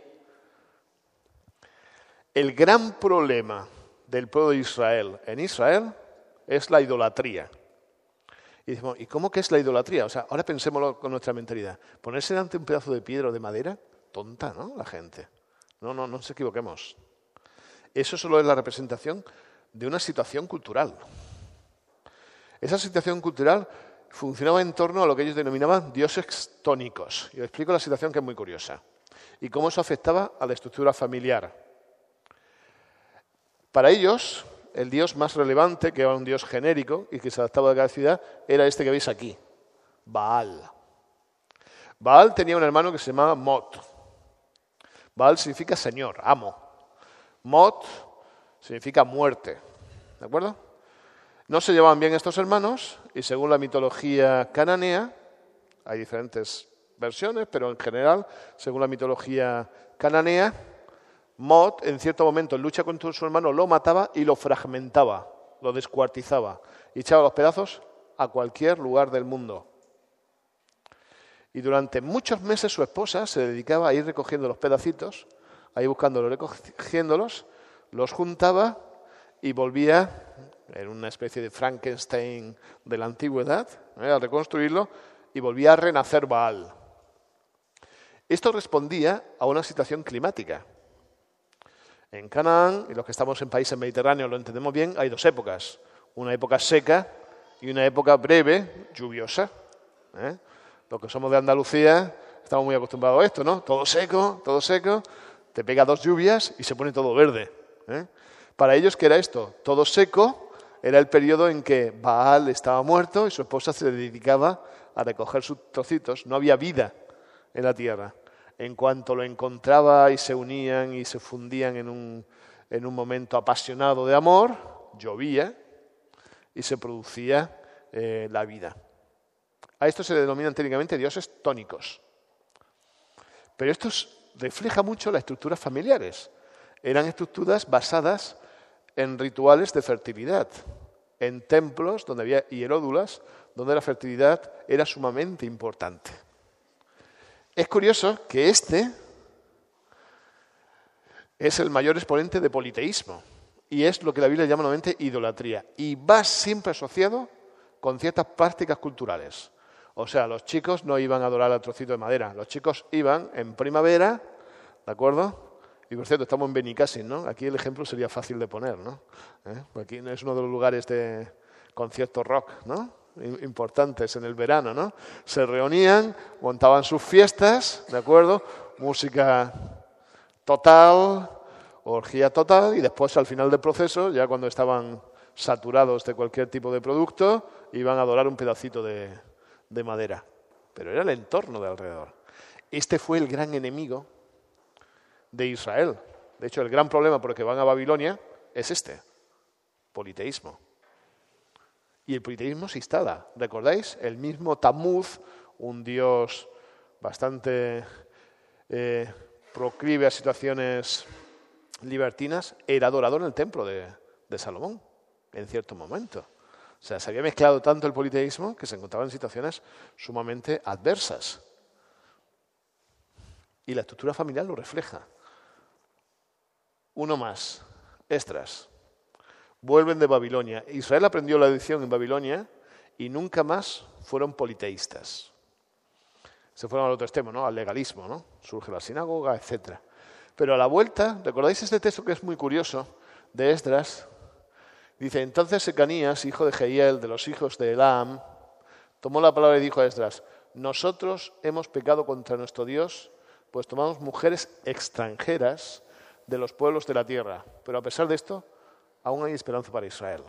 El gran problema del pueblo de Israel en Israel es la idolatría. Y decimos, ¿y cómo que es la idolatría? O sea, ahora pensémoslo con nuestra mentalidad. Ponerse delante de un pedazo de piedra o de madera, tonta, ¿no? La gente. No, no, no nos equivoquemos. Eso solo es la representación de una situación cultural. Esa situación cultural funcionaba en torno a lo que ellos denominaban dioses tónicos. Y os explico la situación que es muy curiosa. Y cómo eso afectaba a la estructura familiar. Para ellos, el dios más relevante, que era un dios genérico y que se adaptaba a cada ciudad, era este que veis aquí, Baal. Baal tenía un hermano que se llamaba Mot. Baal significa señor, amo. Mot significa muerte. ¿De acuerdo? No se llevaban bien estos hermanos y según la mitología cananea, hay diferentes versiones, pero en general, según la mitología cananea, Mot en cierto momento en lucha contra su hermano lo mataba y lo fragmentaba, lo descuartizaba y echaba los pedazos a cualquier lugar del mundo. Y durante muchos meses su esposa se dedicaba a ir recogiendo los pedacitos, a ir buscándolos, recogiéndolos, los juntaba y volvía, en una especie de Frankenstein de la antigüedad, ¿eh? a reconstruirlo, y volvía a renacer Baal. Esto respondía a una situación climática. En Canaán, y los que estamos en países mediterráneos lo entendemos bien, hay dos épocas. Una época seca y una época breve, lluviosa. ¿eh? Los que somos de Andalucía estamos muy acostumbrados a esto, ¿no? Todo seco, todo seco, te pega dos lluvias y se pone todo verde. ¿eh? Para ellos, ¿qué era esto? Todo seco era el periodo en que Baal estaba muerto y su esposa se dedicaba a recoger sus trocitos. No había vida en la tierra. En cuanto lo encontraba y se unían y se fundían en un, en un momento apasionado de amor, llovía y se producía eh, la vida. A esto se le denominan técnicamente dioses tónicos. Pero esto refleja mucho las estructuras familiares. Eran estructuras basadas en rituales de fertilidad, en templos donde había hieródulas, donde la fertilidad era sumamente importante. Es curioso que este es el mayor exponente de politeísmo y es lo que la Biblia llama nuevamente idolatría y va siempre asociado con ciertas prácticas culturales. O sea, los chicos no iban a adorar al trocito de madera, los chicos iban en primavera, ¿de acuerdo? Y por cierto, estamos en Benicàssim, ¿no? Aquí el ejemplo sería fácil de poner, ¿no? ¿Eh? Aquí es uno de los lugares de conciertos rock, ¿no? Importantes en el verano, ¿no? Se reunían, montaban sus fiestas, ¿de acuerdo? Música total, orgía total, y después al final del proceso, ya cuando estaban saturados de cualquier tipo de producto, iban a adorar un pedacito de, de madera. Pero era el entorno de alrededor. Este fue el gran enemigo de Israel. De hecho, el gran problema por el que van a Babilonia es este, politeísmo. Y el politeísmo se instala. ¿Recordáis? El mismo Tammuz, un dios bastante eh, proclive a situaciones libertinas, era adorado en el templo de, de Salomón, en cierto momento. O sea, se había mezclado tanto el politeísmo que se encontraba en situaciones sumamente adversas. Y la estructura familiar lo refleja. Uno más, Esdras. Vuelven de Babilonia. Israel aprendió la lección en Babilonia y nunca más fueron politeístas. Se fueron al otro extremo, ¿no? Al legalismo, ¿no? Surge la sinagoga, etcétera. Pero a la vuelta, ¿recordáis este texto que es muy curioso de Esdras? Dice, entonces Secanías, hijo de Jehiel, de los hijos de Elam, tomó la palabra y dijo a Esdras, nosotros hemos pecado contra nuestro Dios, pues tomamos mujeres extranjeras de los pueblos de la tierra. Pero a pesar de esto, aún hay esperanza para Israel.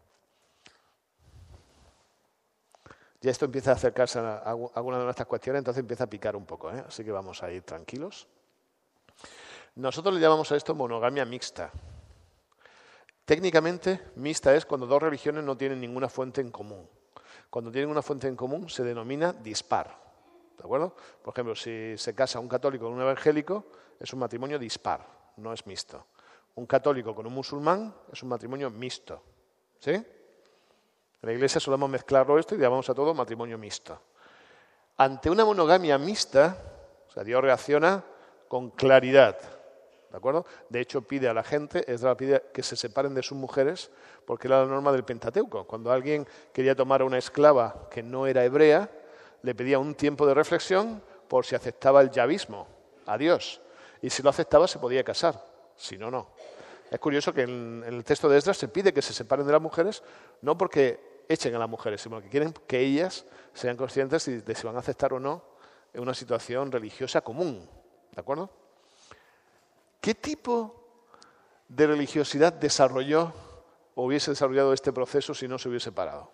Ya esto empieza a acercarse a alguna de nuestras cuestiones, entonces empieza a picar un poco, ¿eh? Así que vamos a ir tranquilos. Nosotros le llamamos a esto monogamia mixta. Técnicamente, mixta es cuando dos religiones no tienen ninguna fuente en común. Cuando tienen una fuente en común se denomina dispar. ¿De acuerdo? Por ejemplo, si se casa un católico con un evangélico, es un matrimonio dispar, no es mixto. Un católico con un musulmán es un matrimonio mixto. ¿Sí? En la iglesia solemos mezclarlo esto y llamamos a todo matrimonio mixto. Ante una monogamia mixta, o sea, Dios reacciona con claridad. ¿De acuerdo? De hecho, pide a la gente, Esdras pide que se separen de sus mujeres, porque era la norma del Pentateuco. Cuando alguien quería tomar a una esclava que no era hebrea, le pedía un tiempo de reflexión por si aceptaba el yavismo a Dios. Y si lo aceptaba, se podía casar. Si no, no. Es curioso que en el texto de Esdras se pide que se separen de las mujeres, no porque echen a las mujeres, sino que quieren que ellas sean conscientes de si van a aceptar o no en una situación religiosa común. ¿De acuerdo? ¿Qué tipo de religiosidad desarrolló o hubiese desarrollado este proceso si no se hubiese parado?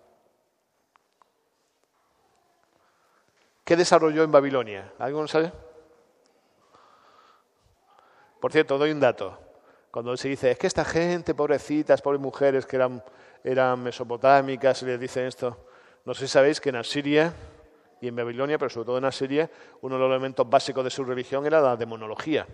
¿Qué desarrolló en Babilonia? ¿Alguien sabe? Por cierto, doy un dato. Cuando se dice, es que esta gente, pobrecitas, pobres mujeres que eran, eran mesopotámicas, y les dicen esto, no sé si sabéis que en Asiria y en Babilonia, pero sobre todo en Asiria, uno de los elementos básicos de su religión era la demonología.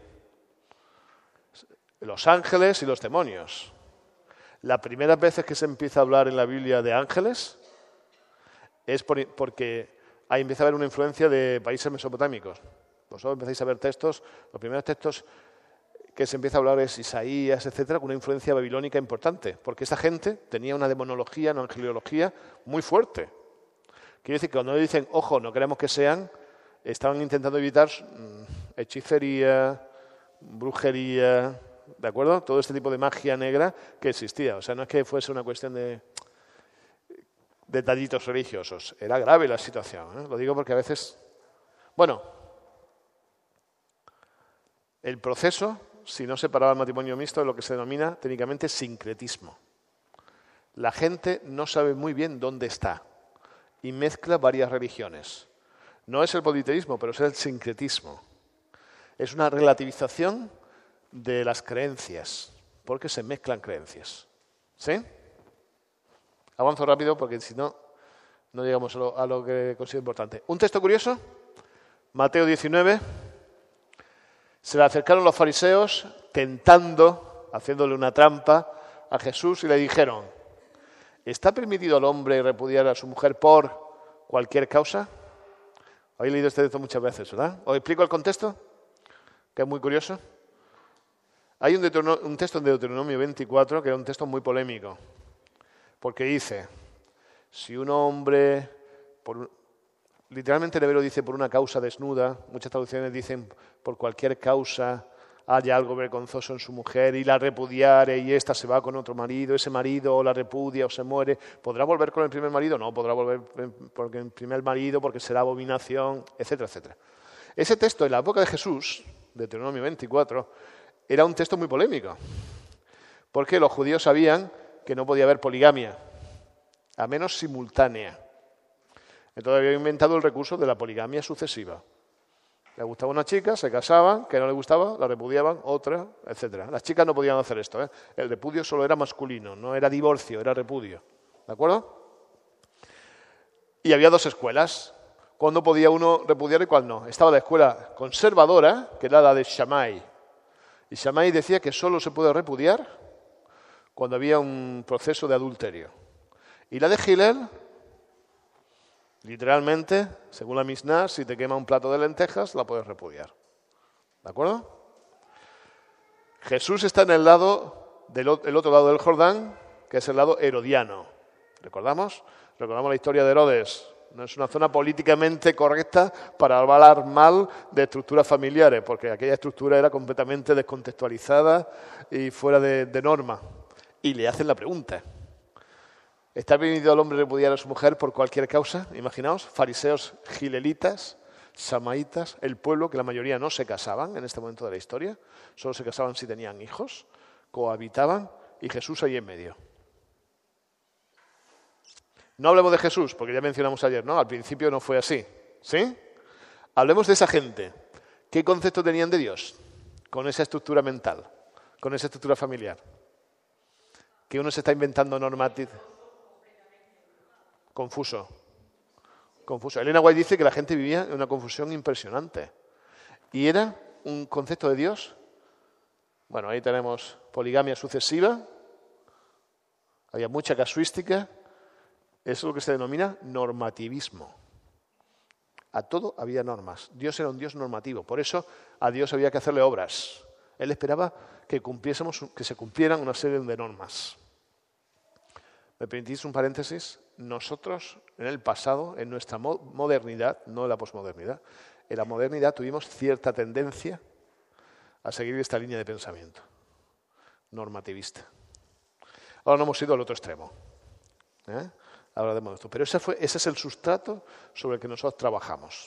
Los ángeles y los demonios. Las primeras veces que se empieza a hablar en la Biblia de ángeles es por, porque ahí empieza a haber una influencia de países mesopotámicos. Vosotros empezáis a ver textos, los primeros textos que se empieza a hablar es Isaías, etcétera, con una influencia babilónica importante, porque esa gente tenía una demonología, una angelología muy fuerte. Quiere decir que cuando dicen, ojo, no queremos que sean, estaban intentando evitar hechicería, brujería, ¿de acuerdo? Todo este tipo de magia negra que existía. O sea, no es que fuese una cuestión de detallitos religiosos. Era grave la situación, ¿eh? Lo digo porque a veces... Bueno, el proceso, si no se paraba el matrimonio mixto, es lo que se denomina técnicamente sincretismo. La gente no sabe muy bien dónde está y mezcla varias religiones. No es el politeísmo, pero es el sincretismo. Es una relativización de las creencias, porque se mezclan creencias. ¿Sí? Avanzo rápido porque si no, no llegamos a lo, a lo que considero importante. Un texto curioso, Mateo diecinueve. Se le acercaron los fariseos tentando, haciéndole una trampa a Jesús y le dijeron, ¿está permitido al hombre repudiar a su mujer por cualquier causa? Habéis leído este texto muchas veces, ¿verdad? ¿Os explico el contexto? Que es muy curioso. Hay un, un texto en Deuteronomio veinticuatro que es un texto muy polémico, porque dice, si un hombre, por, literalmente el hebreo dice por una causa desnuda, muchas traducciones dicen por cualquier causa haya algo vergonzoso en su mujer y la repudiare y ésta se va con otro marido, ese marido o la repudia o se muere, ¿podrá volver con el primer marido? No, podrá volver con el primer marido porque será abominación, etcétera, etcétera. Ese texto en la época de Jesús, Deuteronomio veinticuatro, era un texto muy polémico, porque los judíos sabían que no podía haber poligamia, a menos simultánea. Entonces había inventado el recurso de la poligamia sucesiva. Le gustaba una chica, se casaban, que no le gustaba, la repudiaban, otra, etcétera. Las chicas no podían hacer esto, ¿eh? El repudio solo era masculino, no era divorcio, era repudio. ¿De acuerdo? Y había dos escuelas. ¿Cuándo podía uno repudiar y cuándo no? Estaba la escuela conservadora, que era la de Shammai. Y Shammai decía que solo se puede repudiar cuando había un proceso de adulterio. Y la de Hillel, literalmente, según la Mishnah, si te quema un plato de lentejas, la puedes repudiar. ¿De acuerdo? Jesús está en el lado del el otro lado del Jordán, que es el lado herodiano. ¿Recordamos? Recordamos la historia de Herodes. No es una zona políticamente correcta para hablar mal de estructuras familiares, porque aquella estructura era completamente descontextualizada y fuera de, de norma. Y le hacen la pregunta, Está permitido al hombre repudiar a su mujer por cualquier causa, imaginaos, fariseos gilelitas, samaitas, el pueblo, que la mayoría no se casaban en este momento de la historia, solo se casaban si tenían hijos, cohabitaban, y Jesús ahí en medio. No hablemos de Jesús, porque ya mencionamos ayer, ¿no? Al principio no fue así, ¿sí? Hablemos de esa gente. ¿Qué concepto tenían de Dios? Con esa estructura mental, con esa estructura familiar. Que uno se está inventando normativ. Confuso. Confuso. Elena White dice que la gente vivía en una confusión impresionante. Y era un concepto de Dios. Bueno, ahí tenemos poligamia sucesiva. Había mucha casuística. Eso es lo que se denomina normativismo. A todo había normas. Dios era un Dios normativo. Por eso a Dios había que hacerle obras. Él esperaba que cumpliésemos, que se cumplieran una serie de normas. ¿Me permitís un paréntesis? Nosotros, en el pasado, en nuestra modernidad, no en la posmodernidad, en la modernidad tuvimos cierta tendencia a seguir esta línea de pensamiento normativista. Ahora no hemos ido al otro extremo. ¿Eh? Hablaremos de esto. Pero ese, fue, ese es el sustrato sobre el que nosotros trabajamos.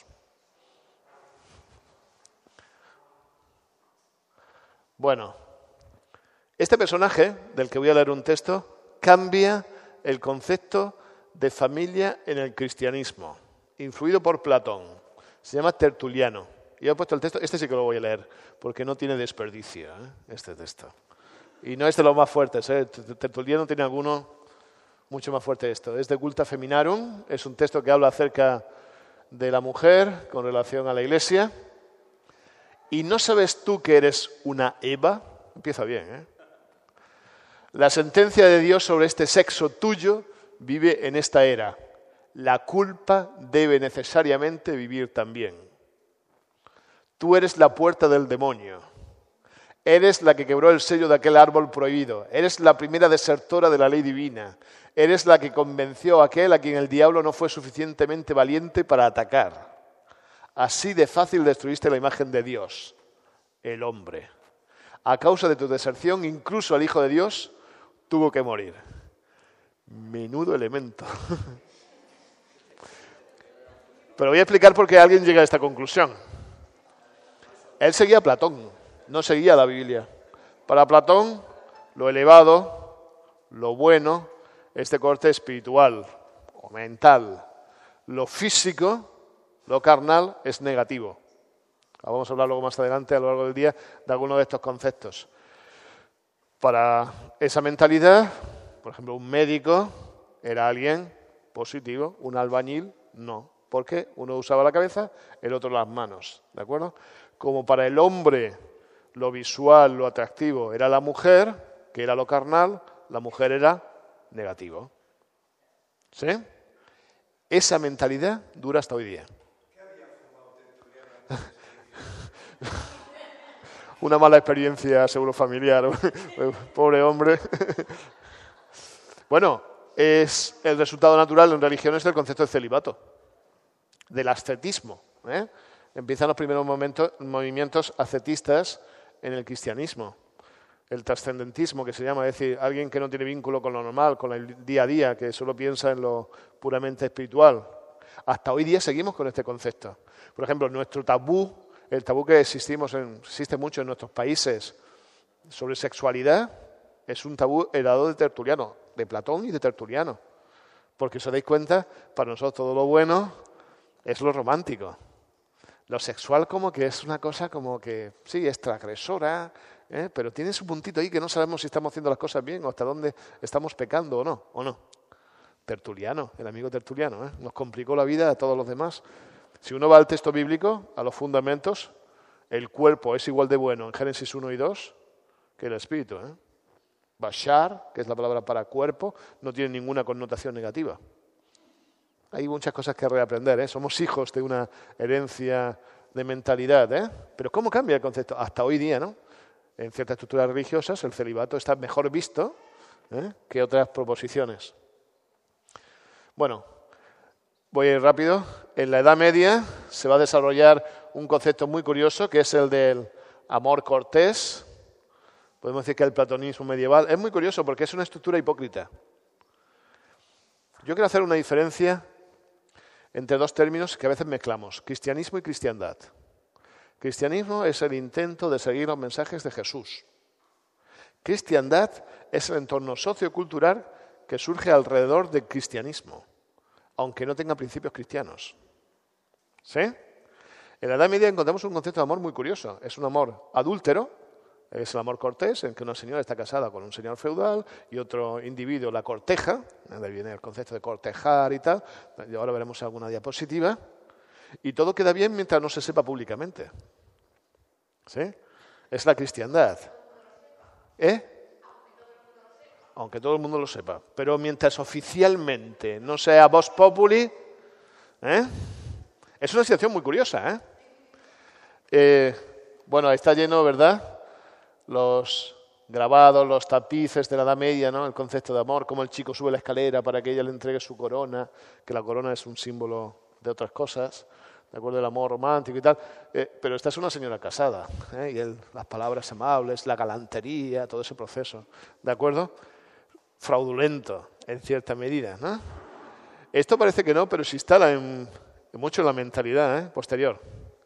Bueno, este personaje, del que voy a leer un texto, cambia el concepto de familia en el cristianismo, influido por Platón. Se llama Tertuliano. Y he puesto el texto, este sí que lo voy a leer, porque no tiene desperdicio, ¿eh? Este texto. Y no es de los más fuertes, ¿eh? Tertuliano tiene alguno mucho más fuerte esto. Es de Culta Feminarum, es un texto que habla acerca de la mujer con relación a la Iglesia. ¿Y no sabes tú que eres una Eva? Empieza bien, ¿eh? La sentencia de Dios sobre este sexo tuyo vive en esta era. La culpa debe necesariamente vivir también. Tú eres la puerta del demonio. Eres la que quebró el sello de aquel árbol prohibido. Eres la primera desertora de la ley divina. Eres la que convenció a aquel a quien el diablo no fue suficientemente valiente para atacar. Así de fácil destruiste la imagen de Dios, el hombre. A causa de tu deserción, incluso el Hijo de Dios tuvo que morir. Menudo elemento. Pero voy a explicar por qué alguien llega a esta conclusión. Él seguía a Platón, no seguía la Biblia. Para Platón, lo elevado, lo bueno, es de corte espiritual o mental. Lo físico, lo carnal, es negativo. Vamos a hablar luego más adelante, a lo largo del día, de algunos de estos conceptos. Para esa mentalidad, por ejemplo, un médico era alguien positivo, un albañil no, porque uno usaba la cabeza, el otro las manos, ¿de acuerdo? Como para el hombre lo visual, lo atractivo era la mujer, que era lo carnal, la mujer era negativo. ¿Sí? Esa mentalidad dura hasta hoy día. Una mala experiencia seguro familiar, pobre hombre. Bueno, es el resultado natural en religiones del concepto de celibato, del ascetismo, ¿eh? Empiezan los primeros momentos, movimientos ascetistas en el cristianismo. El trascendentismo, que se llama, es decir, alguien que no tiene vínculo con lo normal, con el día a día, que solo piensa en lo puramente espiritual. Hasta hoy día seguimos con este concepto. Por ejemplo, nuestro tabú, el tabú que existimos en, existe mucho en nuestros países sobre sexualidad, es un tabú heredado de Tertuliano, de Platón y de Tertuliano. Porque si os dais cuenta, para nosotros todo lo bueno es lo romántico. Lo sexual como que es una cosa como que, sí, es transgresora, ¿eh? Pero tiene su puntito ahí que no sabemos si estamos haciendo las cosas bien o hasta dónde estamos pecando o no, o no. Tertuliano, el amigo Tertuliano, ¿eh? Nos complicó la vida a todos los demás. Si uno va al texto bíblico, a los fundamentos, el cuerpo es igual de bueno en Génesis uno y dos que el espíritu, ¿eh? Bashar, que es la palabra para cuerpo, no tiene ninguna connotación negativa. Hay muchas cosas que reaprender, ¿eh? Somos hijos de una herencia de mentalidad, ¿eh? Pero ¿cómo cambia el concepto? Hasta hoy día, ¿no? En ciertas estructuras religiosas el celibato está mejor visto, ¿eh? que otras proposiciones. Bueno, voy a ir rápido. En la Edad Media se va a desarrollar un concepto muy curioso que es el del amor cortés. Podemos decir que el platonismo medieval es muy curioso porque es una estructura hipócrita. Yo quiero hacer una diferencia entre dos términos que a veces mezclamos, cristianismo y cristiandad. Cristianismo es el intento de seguir los mensajes de Jesús. Cristiandad es el entorno sociocultural que surge alrededor del cristianismo, aunque no tenga principios cristianos. ¿Sí? En la Edad Media encontramos un concepto de amor muy curioso. Es un amor adúltero, es el amor cortés, en que una señora está casada con un señor feudal y otro individuo la corteja, de ahí viene el concepto de cortejar y tal, y ahora veremos alguna diapositiva, y todo queda bien mientras no se sepa públicamente. ¿Sí? Es la cristiandad. ¿Eh? Aunque todo el mundo lo sepa. Pero mientras oficialmente no sea vox populi, ¿eh? Es una situación muy curiosa, ¿eh? Eh, bueno, está lleno, ¿verdad? Los grabados, los tapices de la Edad Media, ¿no? El concepto de amor, cómo el chico sube la escalera para que ella le entregue su corona, que la corona es un símbolo de otras cosas, de acuerdo, el amor romántico y tal. Eh, pero esta es una señora casada, ¿eh? Y él, las palabras amables, la galantería, todo ese proceso, ¿de acuerdo? Fraudulento, en cierta medida, ¿no? Esto parece que no, pero se instala en, en mucho en la mentalidad, ¿eh? Posterior.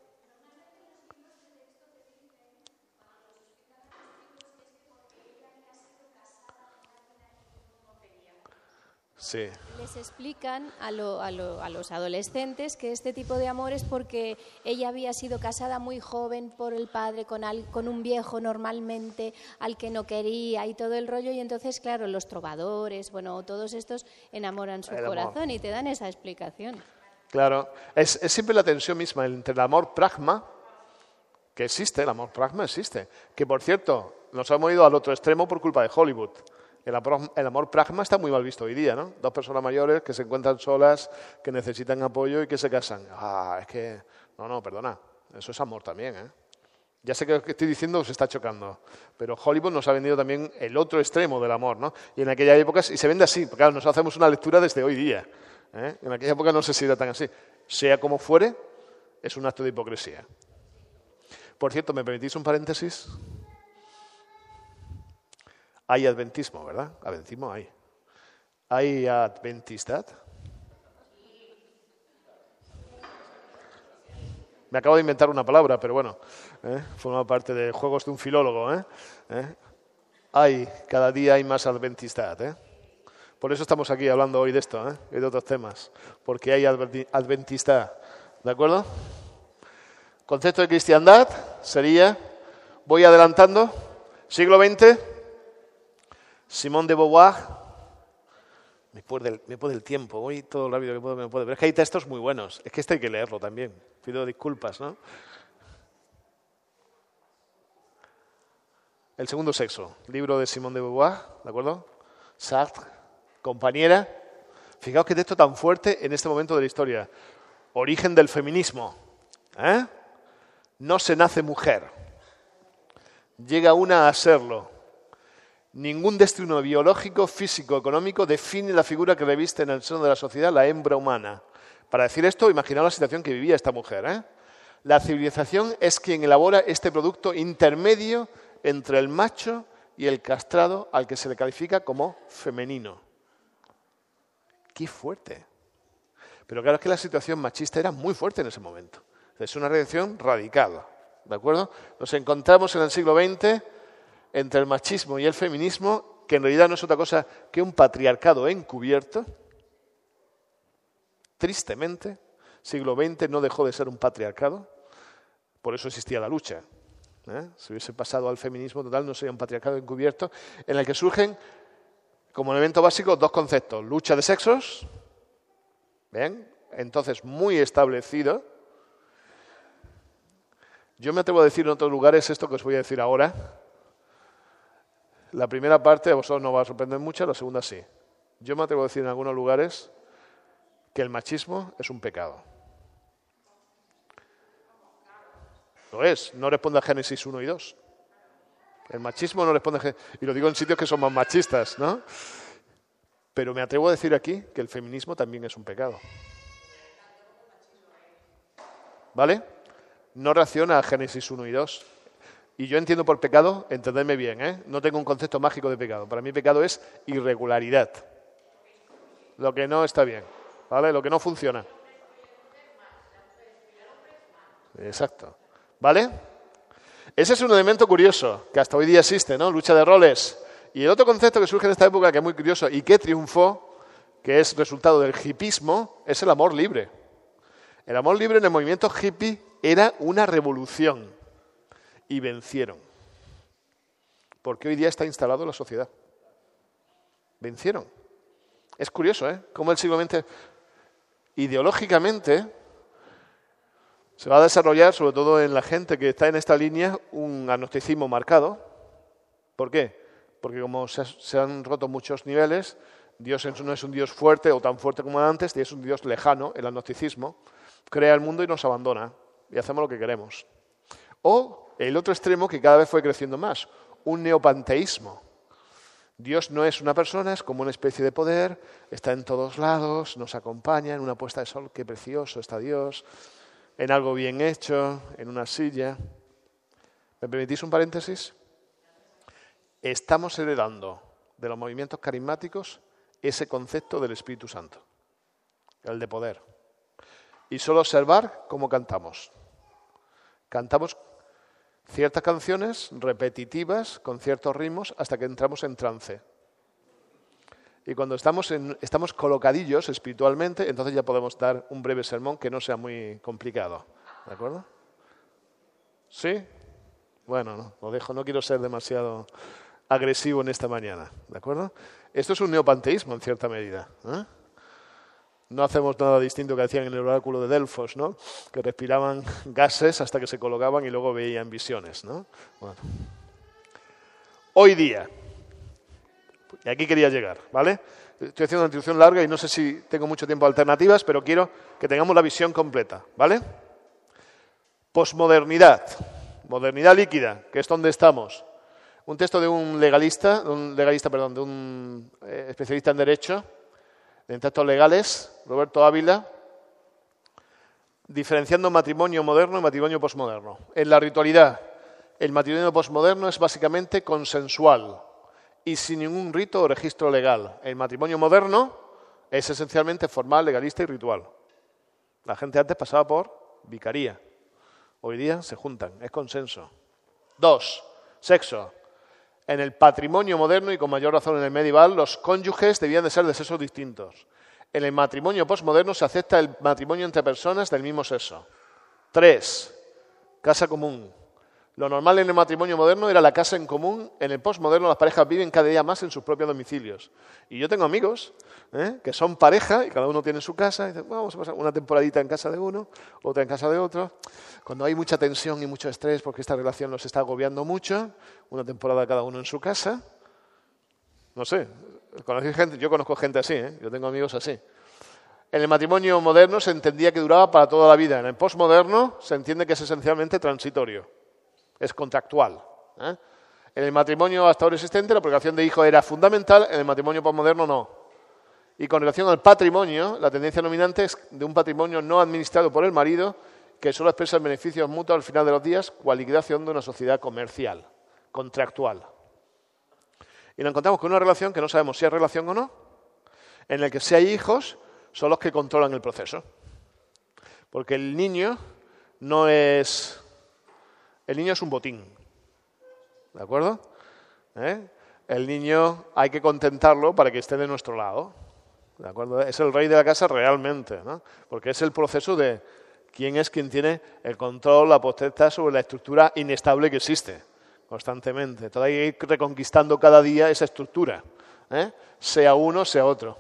Sí. Les explican a, lo, a, lo, a los adolescentes que este tipo de amor es porque ella había sido casada muy joven por el padre con, al, con un viejo normalmente al que no quería y todo el rollo, y entonces, claro, los trovadores, bueno, todos estos enamoran su corazón y te dan esa explicación. Claro, es, es siempre la tensión misma entre el amor pragma, que existe, el amor pragma existe, que por cierto, nos hemos ido al otro extremo por culpa de Hollywood. El amor, el amor pragma está muy mal visto hoy día, ¿no? Dos personas mayores que se encuentran solas, que necesitan apoyo y que se casan. Ah, es que... No, no, perdona. Eso es amor también, ¿eh? Ya sé que lo que estoy diciendo os está chocando, pero Hollywood nos ha vendido también el otro extremo del amor, ¿no? Y en aquella época, y se vende así, porque claro, nos hacemos una lectura desde hoy día, ¿eh? En aquella época no sé si era tan así. Sea como fuere, es un acto de hipocresía. Por cierto, ¿me permitís un paréntesis? Hay adventismo, ¿verdad? Adventismo hay. ¿Hay adventistad? Me acabo de inventar una palabra, pero bueno, ¿eh? Forma parte de juegos de un filólogo, ¿eh? ¿Eh? Hay, cada día hay más adventistad, ¿eh? Por eso estamos aquí hablando hoy de esto, ¿eh? Y de otros temas, porque hay adventistad, ¿de acuerdo? Concepto de cristiandad sería, voy adelantando, siglo veinte, Simone de Beauvoir, me puede, el, me puede el tiempo, voy todo lo rápido que puedo, me puede, pero es que hay textos muy buenos, es que este hay que leerlo también, pido disculpas, ¿no? El segundo sexo, libro de Simone de Beauvoir, ¿de acuerdo? Sartre, compañera, fijaos qué texto tan fuerte en este momento de la historia, origen del feminismo, ¿eh? No se nace mujer, llega una a serlo. Ningún destino biológico, físico, económico define la figura que reviste en el seno de la sociedad la hembra humana. Para decir esto, imaginaos la situación que vivía esta mujer, ¿eh? La civilización es quien elabora este producto intermedio entre el macho y el castrado al que se le califica como femenino. ¡Qué fuerte! Pero claro, es que la situación machista era muy fuerte en ese momento. Es una reacción radical, ¿de acuerdo? Nos encontramos en el siglo veinte entre el machismo y el feminismo, que en realidad no es otra cosa que un patriarcado encubierto. Tristemente, siglo veinte no dejó de ser un patriarcado, por eso existía la lucha. ¿eh? Si hubiese pasado al feminismo total, no sería un patriarcado encubierto, en el que surgen, como elemento básico, dos conceptos. Lucha de sexos, ¿bien? Entonces muy establecido. Yo me atrevo a decir en otros lugares esto que os voy a decir ahora. La primera parte a vosotros no va a sorprender mucho, la segunda sí. Yo me atrevo a decir en algunos lugares que el machismo es un pecado. Lo es, no responde a Génesis uno y dos. El machismo no responde a Génesis, y lo digo en sitios que son más machistas, ¿no? Pero me atrevo a decir aquí que el feminismo también es un pecado. ¿Vale? No reacciona a Génesis uno y dos. Y yo entiendo por pecado, entendedme bien, ¿eh? No tengo un concepto mágico de pecado. Para mí pecado es irregularidad. lo que no está bien, ¿vale? Lo que no funciona. Exacto, ¿vale? Ese es un elemento curioso que hasta hoy día existe, ¿no? Lucha de roles. Y el otro concepto que surge en esta época, que es muy curioso y que triunfó, que es resultado del hipismo, es el amor libre. El amor libre en el movimiento hippie era una revolución y vencieron. Porque hoy día está instalado en la sociedad. Vencieron. Es curioso, ¿eh? Cómo el siglo veinte, ideológicamente, se va a desarrollar, sobre todo en la gente que está en esta línea, un agnosticismo marcado. ¿Por qué? Porque como se, se han roto muchos niveles, Dios no es un Dios fuerte o tan fuerte como antes, y es un Dios lejano, el agnosticismo, crea el mundo y nos abandona, y hacemos lo que queremos. O el otro extremo que cada vez fue creciendo más, un neopanteísmo. Dios no es una persona, es como una especie de poder, está en todos lados, nos acompaña en una puesta de sol, qué precioso está Dios, en algo bien hecho, en una silla. ¿Me permitís un paréntesis? Estamos heredando de los movimientos carismáticos ese concepto del Espíritu Santo, el de poder. Y solo observar cómo cantamos. Cantamos ciertas canciones repetitivas, con ciertos ritmos, hasta que entramos en trance. Y cuando estamos, en, estamos colocadillos espiritualmente, entonces ya podemos dar un breve sermón que no sea muy complicado. ¿De acuerdo? ¿Sí? Bueno, no, lo dejo, no quiero ser demasiado agresivo en esta mañana. ¿De acuerdo? Esto es un neopanteísmo en cierta medida, ¿eh? No hacemos nada distinto que hacían en el oráculo de Delfos, ¿no? Que respiraban gases hasta que se colocaban y luego veían visiones, ¿no? Bueno. Hoy día, y aquí quería llegar, ¿vale? Estoy haciendo una introducción larga y no sé si tengo mucho tiempo de alternativas, pero quiero que tengamos la visión completa, ¿vale? Posmodernidad, modernidad líquida, que es donde estamos. Un texto de un legalista, de un legalista, perdón, de un eh, especialista en derecho, en textos legales, Roberto Ávila, diferenciando matrimonio moderno y matrimonio posmoderno. En la ritualidad, el matrimonio posmoderno es básicamente consensual y sin ningún rito o registro legal. El matrimonio moderno es esencialmente formal, legalista y ritual. La gente antes pasaba por vicaría. Hoy día se juntan, es consenso. Dos, sexo. En el patrimonio moderno, y con mayor razón en el medieval, los cónyuges debían de ser de sexos distintos. En el matrimonio posmoderno se acepta el matrimonio entre personas del mismo sexo. Tres, casa común. Lo normal en el matrimonio moderno era la casa en común. En el posmoderno las parejas viven cada día más en sus propios domicilios. Y yo tengo amigos ¿eh? que son pareja y cada uno tiene su casa. Y dicen, bueno, vamos a pasar una temporadita en casa de uno, otra en casa de otro. Cuando hay mucha tensión y mucho estrés porque esta relación los está agobiando mucho, una temporada cada uno en su casa. No sé, ¿conocéis gente? Yo conozco gente así, ¿eh? Yo tengo amigos así. En el matrimonio moderno se entendía que duraba para toda la vida. En el posmoderno se entiende que es esencialmente transitorio. Es contractual. ¿eh? En el matrimonio hasta ahora existente la procreación de hijos era fundamental, en el matrimonio posmoderno no. Y con relación al patrimonio, la tendencia dominante es de un patrimonio no administrado por el marido que solo expresa beneficios mutuos al final de los días, cual liquidación de una sociedad comercial, contractual. Y nos encontramos con una relación que no sabemos si es relación o no, en la que si hay hijos, son los que controlan el proceso. Porque el niño no es... El niño es un botín, ¿de acuerdo? ¿Eh? El niño hay que contentarlo para que esté de nuestro lado, ¿de acuerdo? Es el rey de la casa realmente, ¿no? Porque es el proceso de quién es quien tiene el control, la potestad sobre la estructura inestable que existe constantemente. Entonces hay que ir reconquistando cada día esa estructura, ¿eh? Sea uno, sea otro.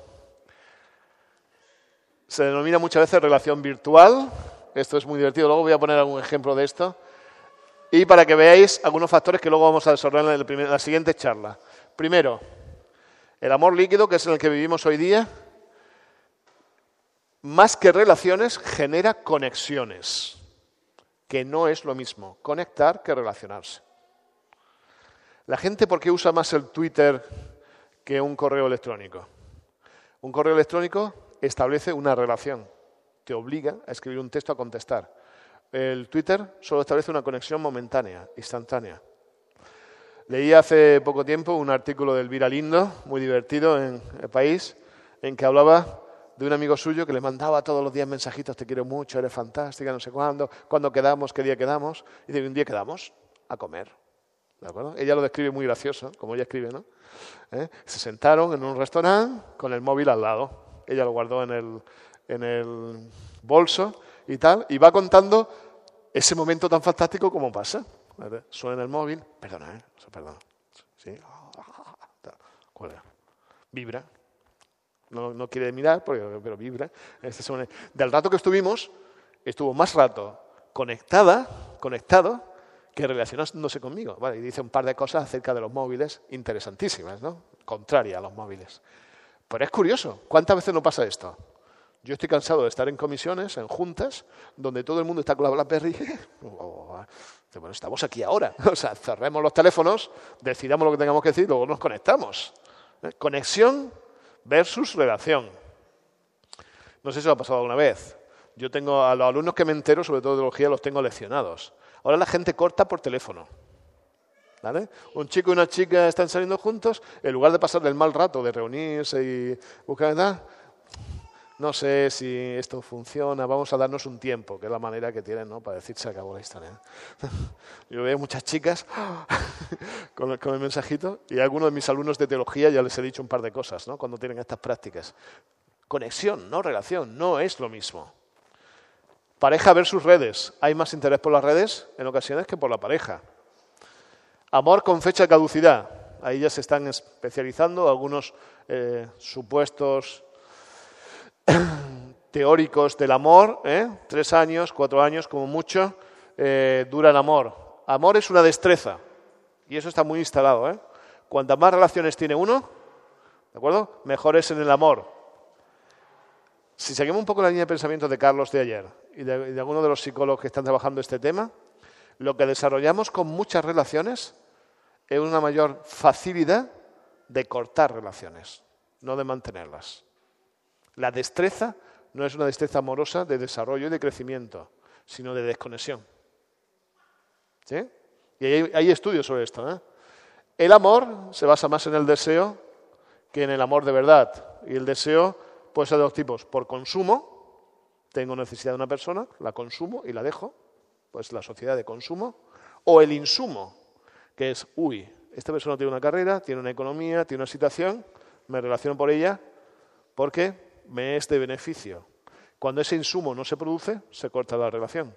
Se denomina muchas veces relación virtual. Esto es muy divertido. Luego voy a poner algún ejemplo de esto. Y para que veáis algunos factores que luego vamos a desarrollar en, primer, en la siguiente charla. Primero, el amor líquido, que es en el que vivimos hoy día, más que relaciones, genera conexiones, que no es lo mismo conectar que relacionarse. La gente, ¿por qué usa más el Twitter que un correo electrónico? Un correo electrónico establece una relación, te obliga a escribir un texto a contestar. El Twitter solo establece una conexión momentánea, instantánea. Leí hace poco tiempo un artículo de Elvira Lindo, muy divertido en El País, en que hablaba de un amigo suyo que le mandaba todos los días mensajitos, te quiero mucho, eres fantástica, no sé cuándo, cuándo quedamos, qué día quedamos, y dice, un día quedamos a comer, ¿de acuerdo? Ella lo describe muy gracioso, como ella escribe, ¿no? ¿Eh? Se sentaron en un restaurante con el móvil al lado, ella lo guardó en el, en el bolso y tal, y va contando ese momento tan fantástico como pasa. ¿Vale? Suena el móvil, perdona, ¿eh? Perdona, ¿sí? Cuelga, vibra. No, no quiere mirar, pero, pero vibra. Este son, del rato que estuvimos, estuvo más rato conectada, conectado, que relacionándose conmigo. Vale, y dice un par de cosas acerca de los móviles interesantísimas, ¿no? Contraria a los móviles. Pero es curioso, ¿cuántas veces no pasa esto? Yo estoy cansado de estar en comisiones, en juntas, donde todo el mundo está con la BlackBerry. Bueno, estamos aquí ahora. O sea, cerremos los teléfonos, decidamos lo que tengamos que decir y luego nos conectamos. ¿Eh? Conexión versus relación. No sé si os ha pasado alguna vez. Yo tengo a los alumnos que me entero, sobre todo de teología, los tengo leccionados. Ahora la gente corta por teléfono. ¿Vale? Un chico y una chica están saliendo juntos, en lugar de pasar el mal rato de reunirse y buscar nada, no sé si esto funciona, vamos a darnos un tiempo, que es la manera que tienen, ¿no?, para decir se acabó la historia. Yo veo muchas chicas con, el, con el mensajito y a algunos de mis alumnos de teología ya les he dicho un par de cosas, ¿no?, cuando tienen estas prácticas. Conexión, no relación, no es lo mismo. Pareja versus redes. Hay más interés por las redes en ocasiones que por la pareja. Amor con fecha de caducidad. Ahí ya se están especializando algunos eh, supuestos teóricos del amor, ¿eh? Tres años, cuatro años, como mucho, eh, dura el amor. Amor es una destreza, y eso está muy instalado, ¿eh? Cuantas más relaciones tiene uno, ¿de acuerdo?, mejor es en el amor. Si seguimos un poco la línea de pensamiento de Carlos de ayer y de, y de algunos de los psicólogos que están trabajando este tema, lo que desarrollamos con muchas relaciones es una mayor facilidad de cortar relaciones, no de mantenerlas. La destreza no es una destreza amorosa de desarrollo y de crecimiento, sino de desconexión. ¿Sí? Y hay, hay estudios sobre esto, ¿eh? El amor se basa más en el deseo que en el amor de verdad. Y el deseo puede ser de dos tipos. Por consumo, tengo necesidad de una persona, la consumo y la dejo, pues la sociedad de consumo. O el insumo, que es, uy, esta persona tiene una carrera, tiene una economía, tiene una situación, me relaciono por ella porque me es de beneficio. Cuando ese insumo no se produce, se corta la relación.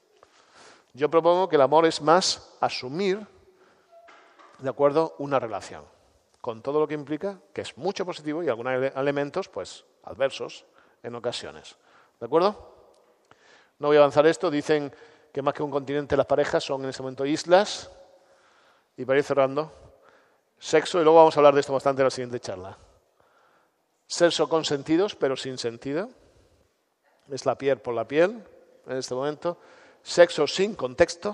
Yo propongo que el amor es más asumir, ¿de acuerdo?, una relación, con todo lo que implica, que es mucho positivo y algunos elementos, pues, adversos en ocasiones. ¿De acuerdo? No voy a avanzar esto. Dicen que más que un continente las parejas son en ese momento islas. Y para ir cerrando, sexo, y luego vamos a hablar de esto bastante en la siguiente charla. Sexo con sentidos, pero sin sentido. Es la piel por la piel, en este momento. Sexo sin contexto.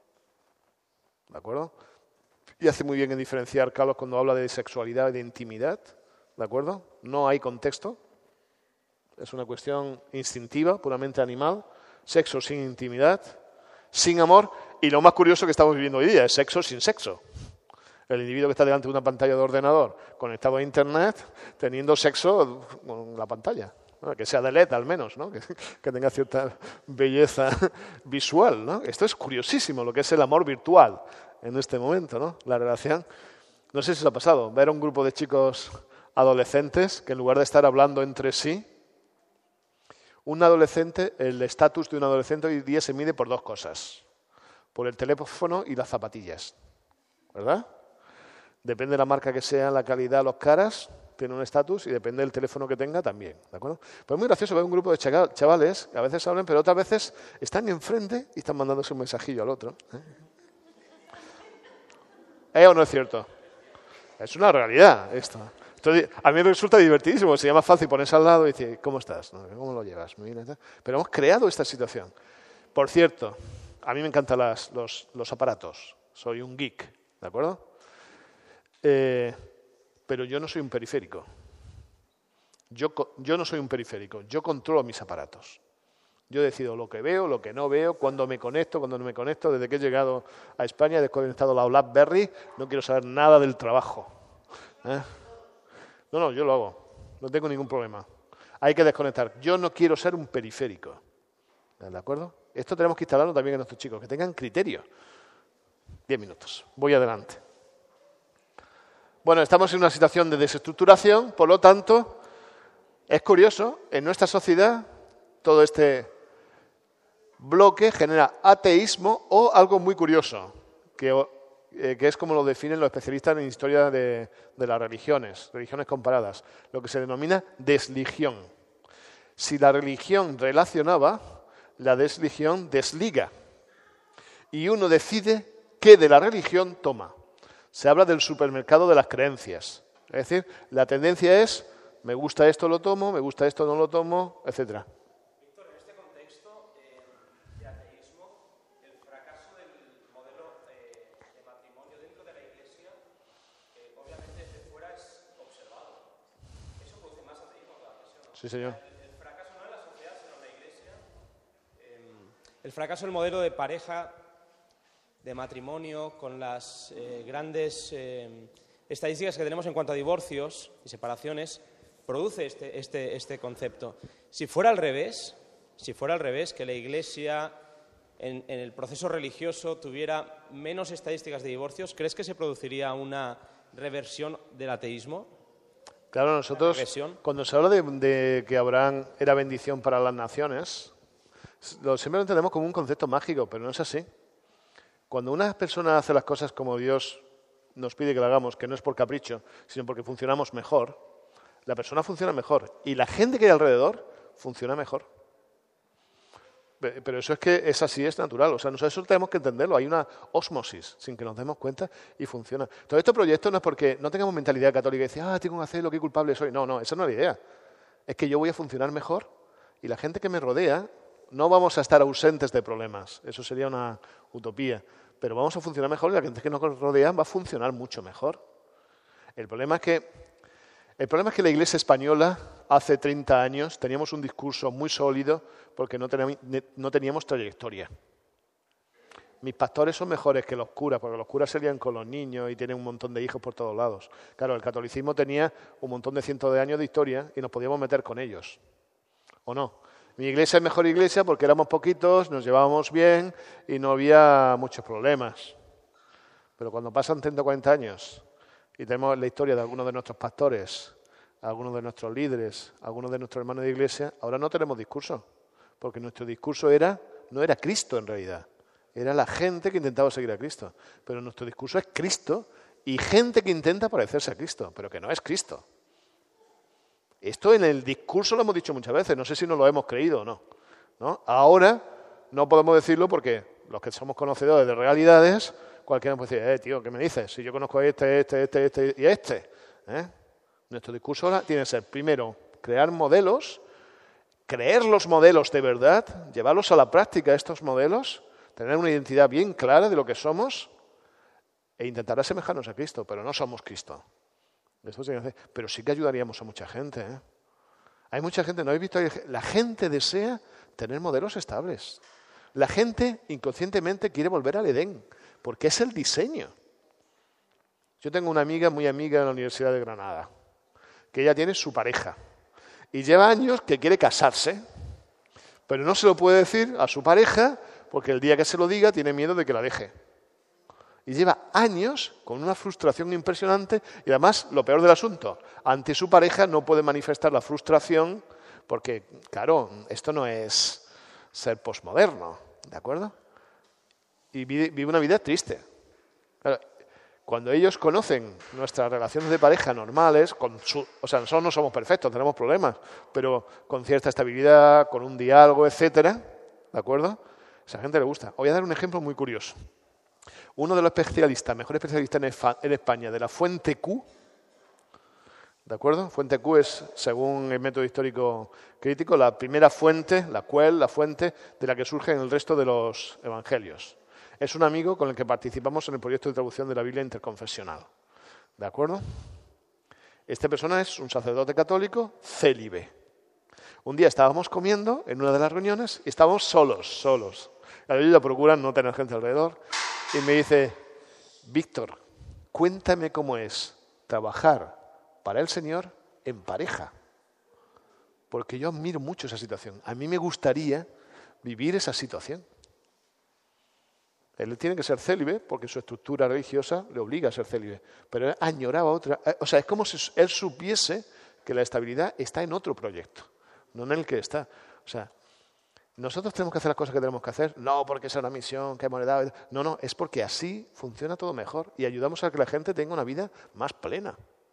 ¿De acuerdo? Y hace muy bien en diferenciar Carlos cuando habla de sexualidad y de intimidad. ¿De acuerdo? No hay contexto. Es una cuestión instintiva, puramente animal. Sexo sin intimidad, sin amor. Y lo más curioso que estamos viviendo hoy día es sexo sin sexo. El individuo que está delante de una pantalla de ordenador conectado a Internet, teniendo sexo con la pantalla. ¿No? Que sea de L E D al menos, ¿no? que, que tenga cierta belleza visual, ¿no? Esto es curiosísimo, lo que es el amor virtual en este momento, ¿no? La relación. No sé si os ha pasado, ver a un grupo de chicos adolescentes que en lugar de estar hablando entre sí, un adolescente, el estatus de un adolescente hoy día se mide por dos cosas, por el teléfono y las zapatillas, ¿verdad? Depende de la marca que sea, la calidad, los caras, tiene un estatus y depende del teléfono que tenga también, ¿de acuerdo? Pues es muy gracioso ver un grupo de chavales que a veces hablan, pero otras veces están enfrente y están mandándose un mensajillo al otro. ¿Eh, ¿Eh o no es cierto? Es una realidad esto. Entonces, a mí me resulta divertidísimo, sería más fácil ponerse al lado y decir, ¿cómo estás? ¿Cómo lo llevas? Pero hemos creado esta situación. Por cierto, a mí me encantan las, los, los aparatos, soy un geek, ¿de acuerdo? Eh, pero yo no soy un periférico. Yo, yo no soy un periférico, yo controlo mis aparatos. Yo decido lo que veo, lo que no veo, cuándo me conecto, cuándo no me conecto. Desde que he llegado a España, he desconectado la BlackBerry, no quiero saber nada del trabajo. ¿Eh? No, no, yo lo hago. no tengo ningún problema. Hay que desconectar. Yo no quiero ser un periférico. ¿De acuerdo? Esto tenemos que instalarlo también en nuestros chicos, que tengan criterio. Diez minutos. Voy adelante. Bueno, estamos en una situación de desestructuración, por lo tanto, es curioso, en nuestra sociedad, todo este bloque genera ateísmo o algo muy curioso, que, eh, que es como lo definen los especialistas en historia de, de las religiones, religiones comparadas, lo que se denomina desligión. Si la religión relacionaba, la desligión desliga. Y uno decide qué de la religión toma. Se habla del supermercado de las creencias. Es decir, la tendencia es, me gusta esto, lo tomo, me gusta esto, no lo tomo, etcétera. Víctor, en este contexto eh, de ateísmo, el fracaso del modelo eh, de matrimonio dentro de la Iglesia, eh, obviamente desde fuera es observado. Eso produce más ateísmo que la ¿no? Sí, señor. El, el fracaso no en la sociedad, sino en la Iglesia. Eh, el fracaso del modelo de pareja, de matrimonio, con las eh, grandes eh, estadísticas que tenemos en cuanto a divorcios y separaciones, produce este, este, este concepto. Si fuera al revés, si fuera al revés, que la Iglesia en, en el proceso religioso tuviera menos estadísticas de divorcios, ¿crees que se produciría una reversión del ateísmo? Claro, nosotros, cuando se habla de, de que Abraham era bendición para las naciones, lo, siempre lo entendemos como un concepto mágico, pero no es así. Cuando una persona hace las cosas como Dios nos pide que lo hagamos, que no es por capricho, sino porque funcionamos mejor, la persona funciona mejor y la gente que hay alrededor funciona mejor. Pero eso es que es así, es natural. O sea, nosotros eso tenemos que entenderlo. Hay una ósmosis sin que nos demos cuenta y funciona. Todo este proyecto no es porque no tengamos mentalidad católica y decir, ah, tengo que hacer lo que culpable soy. No, no, esa no es la idea. Es que yo voy a funcionar mejor y la gente que me rodea no vamos a estar ausentes de problemas. Eso sería una utopía. Pero vamos a funcionar mejor y la gente que nos rodea va a funcionar mucho mejor. El problema es que, el problema es que la Iglesia española hace treinta años teníamos un discurso muy sólido porque no teníamos, no teníamos trayectoria. Mis pastores son mejores que los curas, porque los curas se lían con los niños y tienen un montón de hijos por todos lados. Claro, el catolicismo tenía un montón de cientos de años de historia y nos podíamos meter con ellos. ¿O no? Mi iglesia es mejor iglesia porque éramos poquitos, nos llevábamos bien y no había muchos problemas. Pero cuando pasan treinta o cuarenta años y tenemos la historia de algunos de nuestros pastores, algunos de nuestros líderes, algunos de nuestros hermanos de iglesia, ahora no tenemos discurso. Porque nuestro discurso era, no era Cristo en realidad, era la gente que intentaba seguir a Cristo. Pero nuestro discurso es Cristo y gente que intenta parecerse a Cristo, pero que no es Cristo. Esto en el discurso lo hemos dicho muchas veces, no sé si nos lo hemos creído o no, ¿no? Ahora no podemos decirlo porque los que somos conocedores de realidades, cualquiera nos puede decir, eh, tío, ¿qué me dices? Si yo conozco a este, este, este, este y a este. ¿eh? Nuestro discurso ahora tiene que ser, primero, crear modelos, creer los modelos de verdad, llevarlos a la práctica estos modelos, tener una identidad bien clara de lo que somos e intentar asemejarnos a Cristo, pero no somos Cristo. Eso sí, pero sí que ayudaríamos a mucha gente. ¿eh? Hay mucha gente, ¿no habéis visto? La gente desea tener modelos estables. La gente inconscientemente quiere volver al Edén, porque es el diseño. Yo tengo una amiga, muy amiga en la Universidad de Granada, que ella tiene su pareja y lleva años que quiere casarse, pero no se lo puede decir a su pareja porque el día que se lo diga tiene miedo de que la deje. Y lleva años con una frustración impresionante y además, lo peor del asunto, ante su pareja no puede manifestar la frustración porque, claro, esto no es ser posmoderno, ¿de acuerdo? Y vive una vida triste. Claro, cuando ellos conocen nuestras relaciones de pareja normales, con su, o sea, nosotros no somos perfectos, tenemos problemas, pero con cierta estabilidad, con un diálogo, etcétera, ¿de acuerdo? A esa gente le gusta. Os voy a dar un ejemplo muy curioso. Uno de los especialistas, mejor especialista en España, de la Fuente Q, ¿de acuerdo? Fuente Q es, según el método histórico crítico, la primera fuente, la cual, la fuente de la que surgen el resto de los evangelios. Es un amigo con el que participamos en el proyecto de traducción de la Biblia interconfesional, ¿de acuerdo? Esta persona es un sacerdote católico célibe. Un día estábamos comiendo en una de las reuniones y estábamos solos, solos. Claro, ellos procuran no tener gente alrededor. Y me dice, Víctor, cuéntame cómo es trabajar para el Señor en pareja. porque yo admiro mucho esa situación. A mí me gustaría vivir esa situación. Él tiene que ser célibe porque su estructura religiosa le obliga a ser célibe, pero él añoraba otra. O sea, es como si él supiese que la estabilidad está en otro proyecto, no en el que está. O sea, nosotros tenemos que hacer las cosas que tenemos que hacer, no porque es una misión que hemos dado. No, no, es porque así funciona todo mejor y ayudamos a que la gente tenga una vida más plena.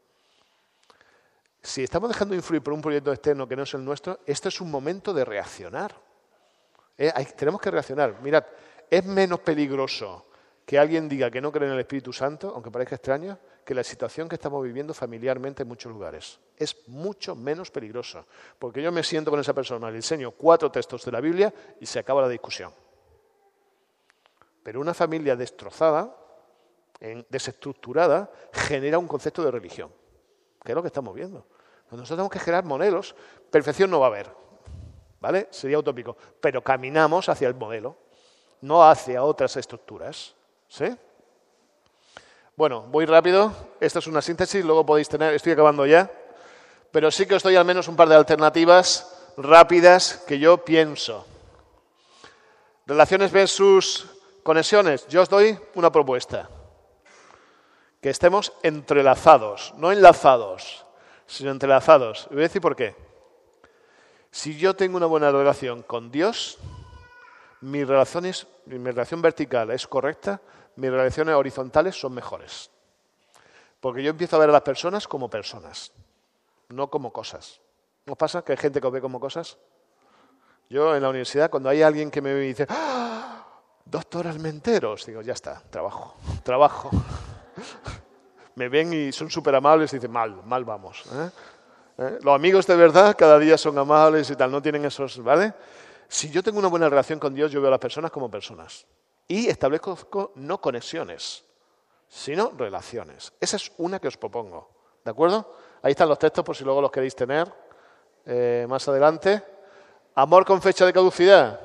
Si estamos dejando influir por un proyecto externo que no es el nuestro, esto es un momento de reaccionar. Eh, hay, tenemos que reaccionar. Mirad, es menos peligroso que alguien diga que no cree en el Espíritu Santo, aunque parezca extraño, que la situación que estamos viviendo familiarmente en muchos lugares. Es mucho menos peligroso, porque yo me siento con esa persona, le enseño cuatro textos de la Biblia y se acaba la discusión. Pero una familia destrozada, en, desestructurada, genera un concepto de religión, que es lo que estamos viendo. Nosotros tenemos que generar modelos. Perfección no va a haber, ¿vale? Sería utópico, pero caminamos hacia el modelo, no hacia otras estructuras, ¿sí? Bueno, voy rápido. Esta es una síntesis, luego podéis tener, estoy acabando ya, pero sí que os doy al menos un par de alternativas rápidas que yo pienso. Relaciones versus conexiones. Yo os doy una propuesta. Que estemos entrelazados, no enlazados, sino entrelazados. Y voy a decir por qué. Si yo tengo una buena relación con Dios, mi relación, es, mi relación vertical es correcta, mis relaciones horizontales son mejores. Porque yo empiezo a ver a las personas como personas, no como cosas. ¿No os pasa que hay gente que os ve como cosas? Yo en la universidad, cuando hay alguien que me dice, ¡ah! Doctor Almenteros, digo, ya está, trabajo, trabajo. Me ven y son súper amables y dicen, mal, mal vamos. ¿eh? ¿Eh? Los amigos de verdad cada día son amables y tal, no tienen esos, ¿vale? Si yo tengo una buena relación con Dios, yo veo a las personas como personas. Y establezco no conexiones, sino relaciones. Esa es una que os propongo, ¿de acuerdo? Ahí están los textos por si luego los queréis tener eh, más adelante. Amor con fecha de caducidad.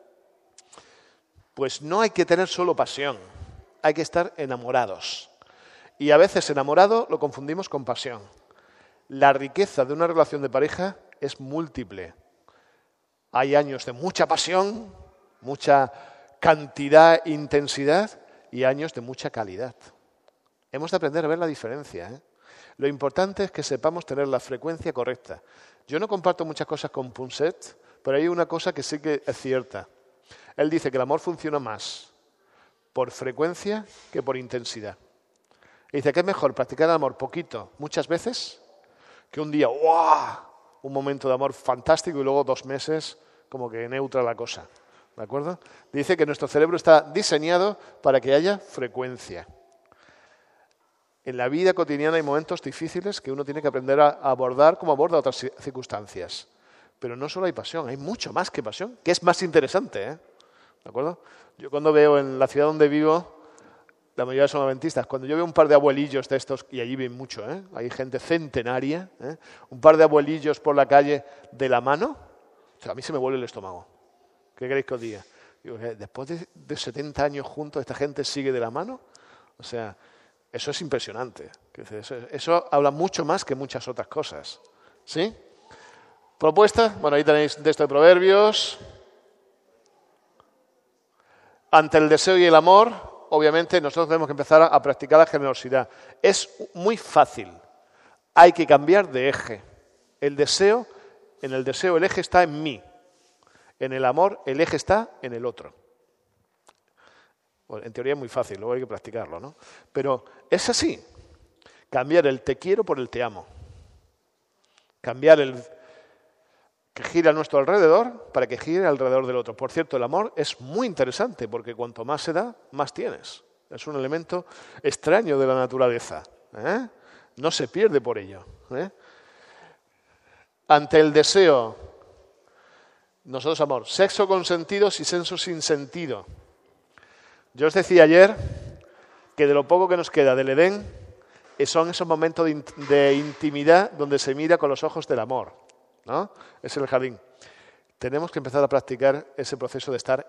Pues no hay que tener solo pasión, hay que estar enamorados. Y a veces enamorado lo confundimos con pasión. La riqueza de una relación de pareja es múltiple. Hay años de mucha pasión, mucha cantidad e intensidad y años de mucha calidad. Hemos de aprender a ver la diferencia, ¿eh? Lo importante es que sepamos tener la frecuencia correcta. Yo no comparto muchas cosas con Punset, pero hay una cosa que sí que es cierta. Él dice que el amor funciona más por frecuencia que por intensidad. Y dice que es mejor practicar el amor poquito, muchas veces, que un día, ¡guau!, un momento de amor fantástico y luego dos meses como que neutra la cosa. ¿De acuerdo? Dice que nuestro cerebro está diseñado para que haya frecuencia. En la vida cotidiana hay momentos difíciles que uno tiene que aprender a abordar como aborda otras circunstancias. Pero no solo hay pasión, hay mucho más que pasión, que es más interesante, ¿eh? ¿De acuerdo? Yo cuando veo en la ciudad donde vivo, la mayoría son adventistas, cuando yo veo un par de abuelillos de estos, y allí ven mucho, ¿eh? Hay gente centenaria, ¿eh? Un par de abuelillos por la calle de la mano, o sea, a mí se me vuelve el estómago. ¿Qué queréis que os diga? Digo, ¿eh? Después de, de setenta años juntos, ¿esta gente sigue de la mano? O sea, eso es impresionante. Eso, eso habla mucho más que muchas otras cosas. ¿Sí? Propuesta, bueno, ahí tenéis texto de Proverbios. Ante el deseo y el amor, obviamente nosotros tenemos que empezar a, a practicar la generosidad. Es muy fácil. Hay que cambiar de eje. El deseo, en el deseo el eje está en mí. En el amor el eje está en el otro. Bueno, en teoría es muy fácil, luego hay que practicarlo, ¿no? Pero es así. Cambiar el te quiero por el te amo. Cambiar el que gire a nuestro alrededor para que gire alrededor del otro. Por cierto, el amor es muy interesante porque cuanto más se da, más tienes. Es un elemento extraño de la naturaleza, ¿eh? No se pierde por ello, ¿eh? Ante el deseo, nosotros amor, sexo con sentidos y sexo sin sentido. Yo os decía ayer que de lo poco que nos queda del Edén son esos momentos de, int- de intimidad donde se mira con los ojos del amor, ¿no? Es el jardín. Tenemos que empezar a practicar ese proceso de estar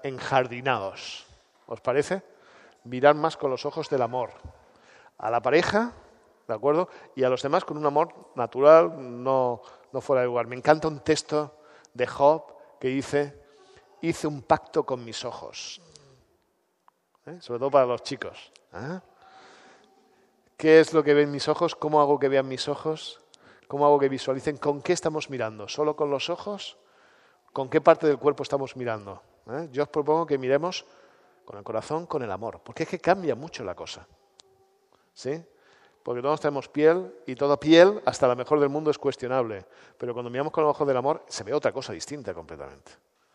enjardinados. ¿Os parece? Mirar más con los ojos del amor. A la pareja, ¿de acuerdo? Y a los demás con un amor natural, no, no fuera de lugar. Me encanta un texto de Job que dice, hice un pacto con mis ojos. ¿Eh? Sobre todo para los chicos. ¿Eh? ¿Qué es lo que ven mis ojos? ¿Cómo hago que vean mis ojos? ¿Cómo hago que visualicen? ¿Con qué estamos mirando? ¿Solo con los ojos? ¿Con qué parte del cuerpo estamos mirando? ¿Eh? Yo os propongo que miremos con el corazón, con el amor, porque es que cambia mucho la cosa. ¿Sí? Porque todos tenemos piel y toda piel, hasta la mejor del mundo, es cuestionable. Pero cuando miramos con los ojos del amor, se ve otra cosa distinta completamente.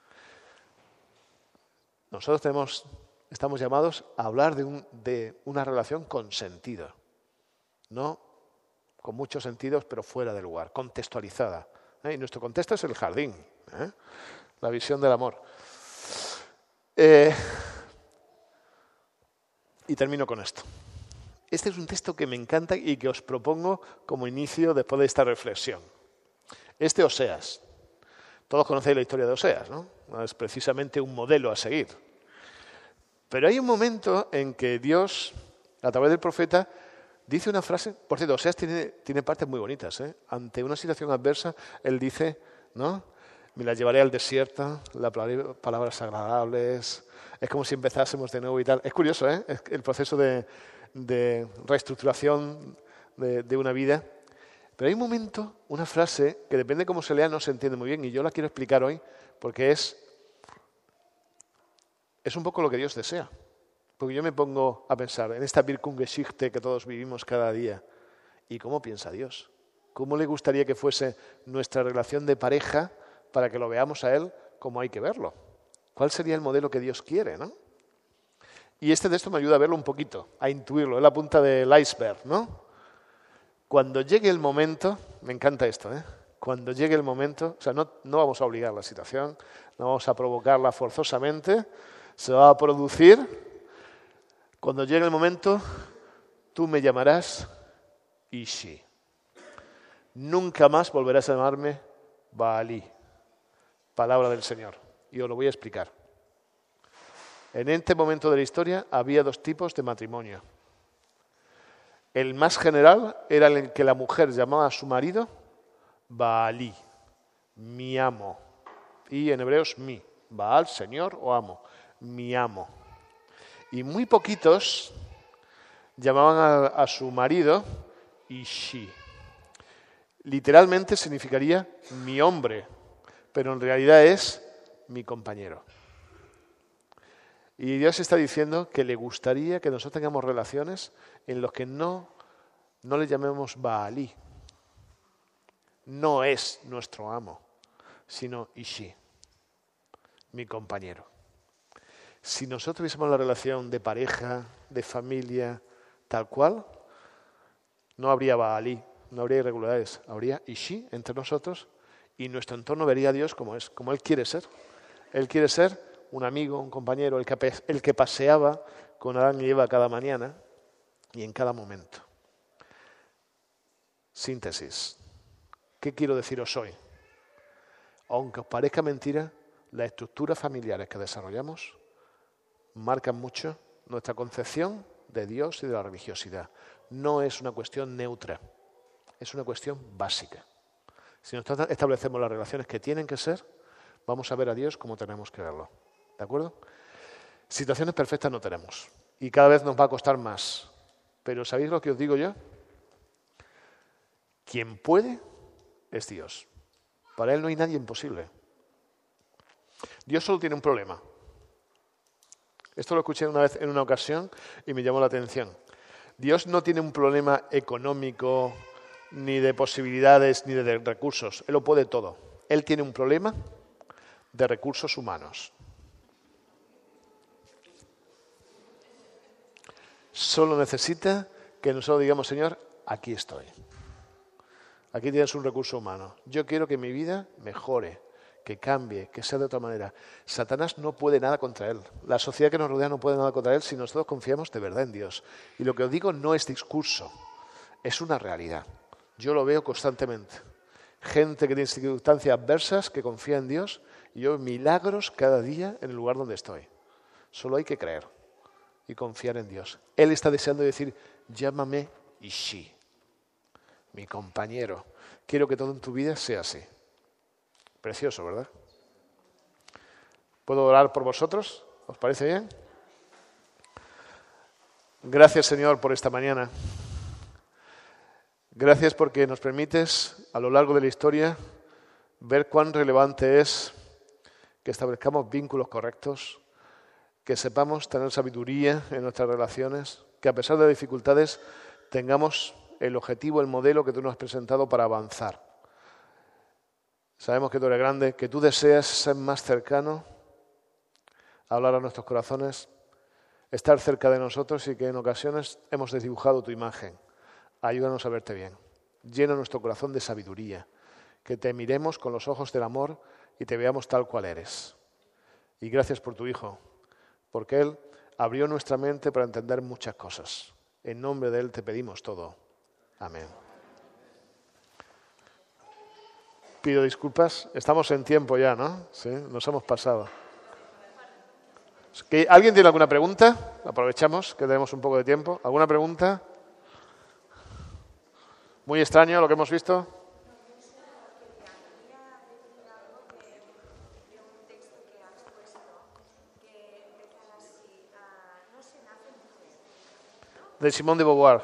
Nosotros tenemos, estamos llamados a hablar de, un, de una relación con sentido. No con muchos sentidos, pero fuera de lugar, contextualizada. ¿Eh? Y nuestro contexto es el jardín, ¿eh? La visión del amor. Eh, y termino con esto. Este es un texto que me encanta y que os propongo como inicio después de esta reflexión. Este Oseas. Todos conocéis la historia de Oseas, ¿no? Es precisamente un modelo a seguir. Pero hay un momento en que Dios, a través del profeta, dice una frase. Por cierto, Oseas tiene, tiene partes muy bonitas, ¿eh? Ante una situación adversa, él dice, ¿no? Me la llevaré al desierto, las palabras agradables. Es como si empezásemos de nuevo y tal. Es curioso, ¿eh? Es el proceso de, de reestructuración de, de una vida. Pero hay un momento, una frase, que depende de cómo se lea no se entiende muy bien. Y yo la quiero explicar hoy porque es, es un poco lo que Dios desea. Porque yo me pongo a pensar en esta Wirkungsgeschichte que todos vivimos cada día. ¿Y cómo piensa Dios? ¿Cómo le gustaría que fuese nuestra relación de pareja para que lo veamos a Él como hay que verlo? ¿Cuál sería el modelo que Dios quiere, ¿no? Y este texto me ayuda a verlo un poquito, a intuirlo. Es la punta del iceberg, ¿no? Cuando llegue el momento, me encanta esto, ¿eh? Cuando llegue el momento, o sea, no, no vamos a obligar la situación, no vamos a provocarla forzosamente, se va a producir. Cuando llegue el momento, tú me llamarás Ishi. Nunca más volverás a llamarme Baalí. Palabra del Señor. Y os lo voy a explicar. En este momento de la historia había dos tipos de matrimonio. El más general era el en que la mujer llamaba a su marido Baalí, mi amo. Y en hebreo es mi. Baal, señor o amo. Mi amo. Y muy poquitos llamaban a, a su marido Ishi. Literalmente significaría mi hombre, pero en realidad es mi compañero. Y Dios está diciendo que le gustaría que nosotros tengamos relaciones en las que no, no le llamemos Baalí. No es nuestro amo, sino Ishi, mi compañero. Si nosotros tuviésemos la relación de pareja, de familia, tal cual, no habría Baalí, no habría irregularidades, habría Ishi entre nosotros y nuestro entorno vería a Dios como es, como Él quiere ser. Él quiere ser un amigo, un compañero, el que, el que paseaba con Adán y Eva cada mañana y en cada momento. Síntesis. ¿Qué quiero deciros hoy? Aunque os parezca mentira, las estructuras familiares que desarrollamos marcan mucho nuestra concepción de Dios y de la religiosidad. No es una cuestión neutra, es una cuestión básica. Si nosotros establecemos las relaciones que tienen que ser, vamos a ver a Dios como tenemos que verlo. ¿De acuerdo? Situaciones perfectas no tenemos y cada vez nos va a costar más. Pero ¿sabéis lo que os digo yo? Quien puede es Dios. Para Él no hay nadie imposible. Dios solo tiene un problema. Esto lo escuché una vez en una ocasión y me llamó la atención. Dios no tiene un problema económico, ni de posibilidades, ni de recursos. Él lo puede todo. Él tiene un problema de recursos humanos. Solo necesita que nosotros digamos, Señor, aquí estoy. Aquí tienes un recurso humano. Yo quiero que mi vida mejore, que cambie, que sea de otra manera. Satanás no puede nada contra él. La sociedad que nos rodea no puede nada contra él si nosotros confiamos de verdad en Dios. Y lo que os digo no es discurso, es una realidad. Yo lo veo constantemente. Gente que tiene circunstancias adversas, que confía en Dios, y yo veo milagros cada día en el lugar donde estoy. Solo hay que creer y confiar en Dios. Él está deseando decir, llámame Ishi, mi compañero. Quiero que todo en tu vida sea así. Precioso, ¿verdad? ¿Puedo orar por vosotros? ¿Os parece bien? Gracias, Señor, por esta mañana. Gracias porque nos permites, a lo largo de la historia, ver cuán relevante es que establezcamos vínculos correctos, que sepamos tener sabiduría en nuestras relaciones, que a pesar de dificultades tengamos el objetivo, el modelo que tú nos has presentado para avanzar. Sabemos que tú eres grande, que tú deseas ser más cercano, hablar a nuestros corazones, estar cerca de nosotros y que en ocasiones hemos desdibujado tu imagen. Ayúdanos a verte bien. Llena nuestro corazón de sabiduría, que te miremos con los ojos del amor y te veamos tal cual eres. Y gracias por tu Hijo, porque Él abrió nuestra mente para entender muchas cosas. En nombre de Él te pedimos todo. Amén. Pido disculpas. Estamos en tiempo ya, ¿no? Sí, nos hemos pasado. ¿Alguien tiene alguna pregunta? Aprovechamos que tenemos un poco de tiempo. ¿Alguna pregunta? Muy extraño lo que hemos visto. De Simone de Beauvoir.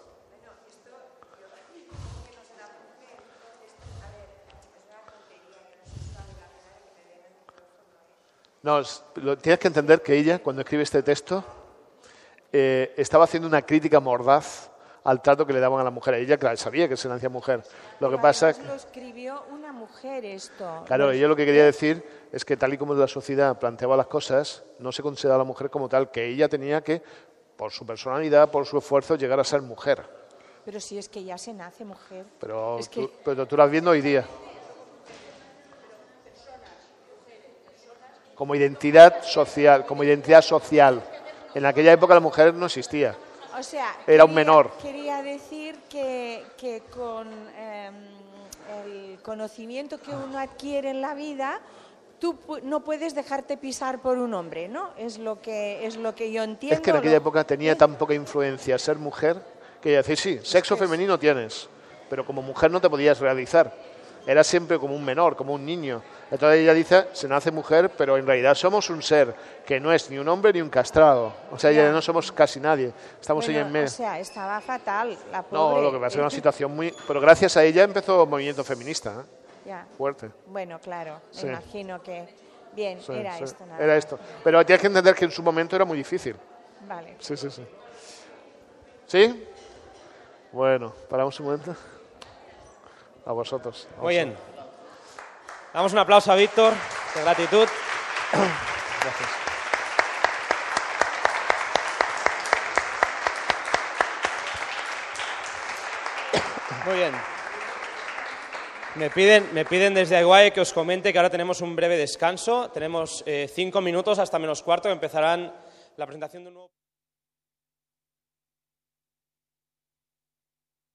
No, lo, tienes que entender que ella, cuando escribe este texto, eh, estaba haciendo una crítica mordaz al trato que le daban a la mujer. Ella, claro, sabía que se nacía mujer. Lo que pasa es que lo escribió una mujer esto. Claro, ella lo que quería decir es que tal y como la sociedad planteaba las cosas, no se consideraba a la mujer como tal, que ella tenía que, por su personalidad, por su esfuerzo, llegar a ser mujer. Pero si es que ya se nace mujer. Pero, es tú, que... pero tú lo estás viendo hoy día. Como identidad social, como identidad social. En aquella época la mujer no existía. O sea, era quería, un menor. Quería decir que, que con eh, el conocimiento que uno adquiere en la vida, tú no puedes dejarte pisar por un hombre, ¿no? Es lo que, es lo que yo entiendo. Es que en aquella lo... época tenía tan poca influencia ser mujer que ella decía, sí, sexo es femenino tienes, pero como mujer no te podías realizar. Era siempre como un menor, como un niño. Entonces ella dice, se nace mujer, pero en realidad somos un ser que no es ni un hombre ni un castrado. O sea, ya no somos casi nadie. Estamos bueno, ahí en medio. O sea, estaba fatal, la pobre. No, lo que pasa es una situación muy... Pero gracias a ella empezó el movimiento feminista, ¿eh? Ya. Fuerte. Bueno, claro, me sí. imagino que... Bien, sí, era sí. esto. Nada era más. esto. Pero tienes que entender que en su momento era muy difícil. Vale. Sí, sí, sí. ¿Sí? Bueno, paramos un momento. A vosotros. Muy bien. Damos un aplauso a Víctor, de gratitud. Gracias. Muy bien. Me piden, me piden desde Aguae que os comente que ahora tenemos un breve descanso. Tenemos eh, cinco minutos hasta menos cuarto que empezarán la presentación de un nuevo...